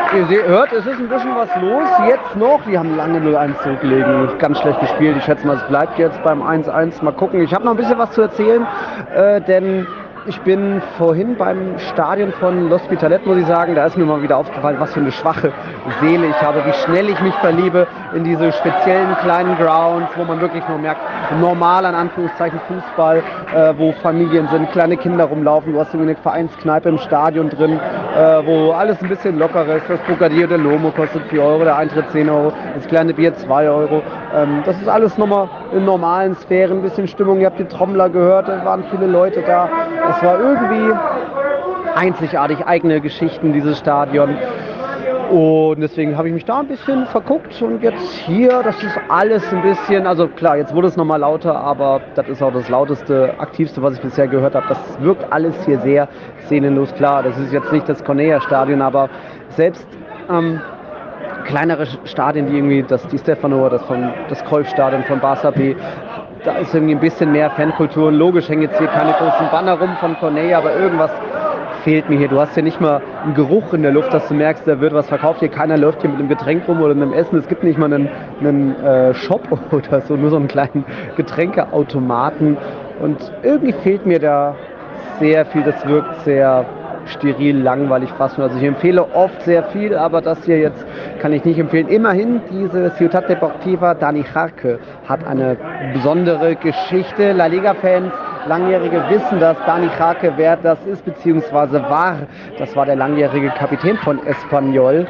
Speaker 1: Ihr seht, hört, es ist ein bisschen was los. Jetzt noch. Die haben lange null eins zurückgelegen. Ganz schlecht gespielt. Ich schätze mal, es bleibt jetzt beim eins eins. Mal gucken. Ich habe noch ein bisschen was zu erzählen, äh, denn ich bin vorhin beim Stadion von L'Hospitalet, muss ich sagen, da ist mir mal wieder aufgefallen, was für eine schwache Seele ich habe, wie schnell ich mich verliebe in diese speziellen kleinen Grounds, wo man wirklich nur merkt, normal an Anführungszeichen Fußball, äh, wo Familien sind, kleine Kinder rumlaufen, du hast irgendwie eine Vereinskneipe im Stadion drin, äh, wo alles ein bisschen lockerer ist. Das Bocadillo del Lomo kostet vier Euro, der Eintritt zehn Euro, das kleine Bier zwei Euro. Ähm, das ist alles nochmal in normalen Sphären, ein bisschen Stimmung. Ihr habt die Trommler gehört, da waren viele Leute da. Es war irgendwie einzigartig, eigene Geschichten, dieses Stadion. Und deswegen habe ich mich da ein bisschen verguckt und jetzt hier, das ist alles ein bisschen, also klar, jetzt wurde es nochmal lauter, aber das ist auch das lauteste, aktivste, was ich bisher gehört habe. Das wirkt alles hier sehr szenenlos. Klar, das ist jetzt nicht das Cornea-Stadion, aber selbst ähm, kleinere Stadien, wie irgendwie das Di Stefano, das, von, das Cruyff-Stadion von Barça B, da ist irgendwie ein bisschen mehr Fankultur. Und logisch hängen jetzt hier keine großen Banner rum von Cornea, aber irgendwas fehlt mir hier. Du hast hier nicht mal einen Geruch in der Luft, dass du merkst, da wird was verkauft. Hier keiner läuft hier mit einem Getränk rum oder einem Essen. Es gibt nicht mal einen, einen äh, Shop oder so, nur so einen kleinen Getränkeautomaten. Und irgendwie fehlt mir da sehr viel. Das wirkt sehr steril, langweilig fast. Also ich empfehle oft sehr viel, aber das hier jetzt kann ich nicht empfehlen. Immerhin, diese Ciutat Deportiva Dani Jarque hat eine besondere Geschichte. La Liga-Fans, Langjährige wissen, dass Dani Jarque wer das ist, beziehungsweise war. Das war der langjährige Kapitän von Espanyol.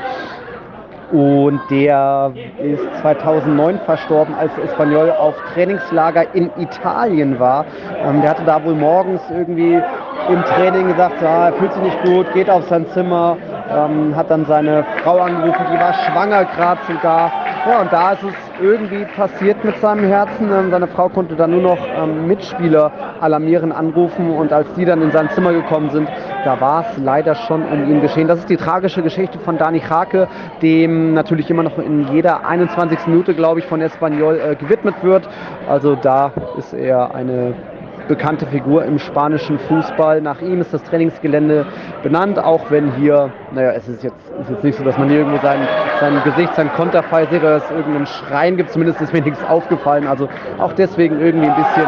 Speaker 1: Und der ist zweitausendneun verstorben, als Espanyol auf Trainingslager in Italien war. Ähm, der hatte da wohl morgens irgendwie im Training gesagt, ja, er fühlt sich nicht gut, geht auf sein Zimmer, ähm, hat dann seine Frau angerufen, die war schwanger gerade sogar. Ja, und da ist es irgendwie passiert mit seinem Herzen. Ähm, seine Frau konnte dann nur noch ähm, Mitspieler alarmieren, anrufen, und als die dann in sein Zimmer gekommen sind, da war es leider schon um ihn geschehen. Das ist die tragische Geschichte von Dani Jarque, dem natürlich immer noch in jeder einundzwanzigsten Minute, glaube ich, von Espanyol äh, gewidmet wird. Also da ist er eine bekannte Figur im spanischen Fußball. Nach ihm ist das Trainingsgelände benannt, auch wenn hier, naja, es ist jetzt, ist jetzt nicht so, dass man hier irgendwo sein, sein Gesicht, sein Konterfei sieht oder dass es irgendeinen Schrein gibt, zumindest ist mir nichts aufgefallen. Also auch deswegen irgendwie ein bisschen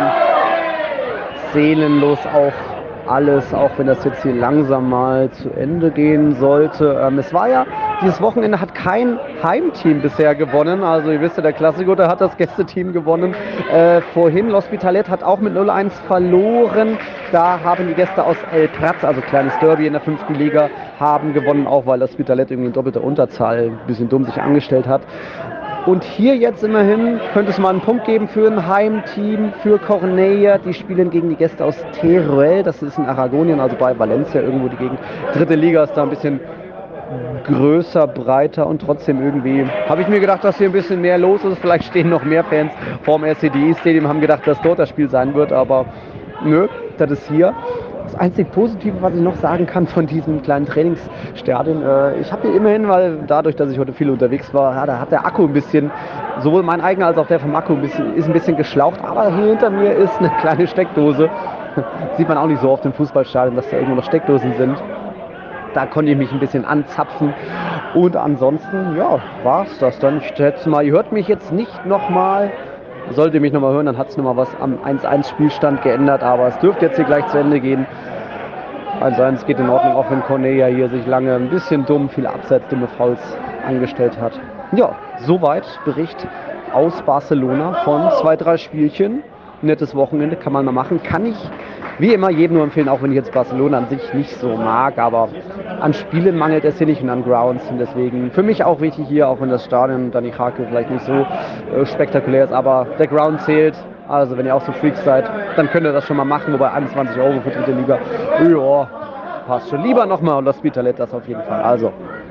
Speaker 1: seelenlos auch alles, auch wenn das jetzt hier langsam mal zu Ende gehen sollte. Ähm, es war ja, dieses Wochenende hat kein Heimteam bisher gewonnen. Also ihr wisst ja, der Klassiker, da hat das Gästeteam gewonnen. Äh, vorhin, L'Hospitalet hat auch mit null eins verloren. Da haben die Gäste aus El Prat, also kleines Derby in der fünften Liga, haben gewonnen, auch weil L'Hospitalet irgendwie in doppelter Unterzahl ein bisschen dumm sich angestellt hat. Und hier jetzt immerhin könnte es mal einen Punkt geben für ein Heimteam, für Cornellà. Die spielen gegen die Gäste aus Teruel, das ist in Aragonien, also bei Valencia irgendwo die Gegend. Dritte Liga ist da ein bisschen größer, breiter und trotzdem irgendwie habe ich mir gedacht, dass hier ein bisschen mehr los ist. Vielleicht stehen noch mehr Fans vorm R C D I-Stadium, haben gedacht, dass dort das Spiel sein wird, aber nö, das ist hier. Das einzig Positive, was ich noch sagen kann von diesem kleinen Trainingsstadion, äh, ich habe hier immerhin, weil dadurch, dass ich heute viel unterwegs war, ja, da hat der Akku ein bisschen, sowohl mein eigener als auch der vom Akku ein bisschen, ist ein bisschen geschlaucht, aber hier hinter mir ist eine kleine Steckdose. Sieht man auch nicht so oft im Fußballstadion, dass da irgendwo noch Steckdosen sind. Da konnte ich mich ein bisschen anzapfen. Und ansonsten, ja, war's das dann. Ich schätze mal, ihr hört mich jetzt nicht nochmal. Solltet ihr mich nochmal hören, dann hat es nochmal was am eins eins Spielstand geändert. Aber es dürfte jetzt hier gleich zu Ende gehen. eins eins geht in Ordnung, auch wenn Cornellà hier sich lange ein bisschen dumm, viele Abseits, dumme Fouls angestellt hat. Ja, soweit Bericht aus Barcelona von zwei, drei Spielchen. Nettes Wochenende, kann man mal machen. Kann ich wie immer jedem nur empfehlen, auch wenn ich jetzt Barcelona an sich nicht so mag, aber an Spielen mangelt es hier nicht und an Grounds, und deswegen für mich auch wichtig hier, auch wenn das Stadion Dani Jarque vielleicht nicht so äh, spektakulär ist, aber der Ground zählt. Also wenn ihr auch so Freaks seid, dann könnt ihr das schon mal machen, wobei einundzwanzig Euro für dritte Liga, ja, passt schon. Lieber nochmal, und das L'Hospitalet das auf jeden Fall. Also,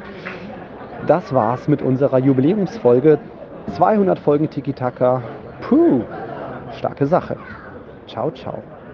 Speaker 1: das war's mit unserer Jubiläumsfolge. zweihundert Folgen Tiki Taka. Puh, starke Sache. Ciao, ciao.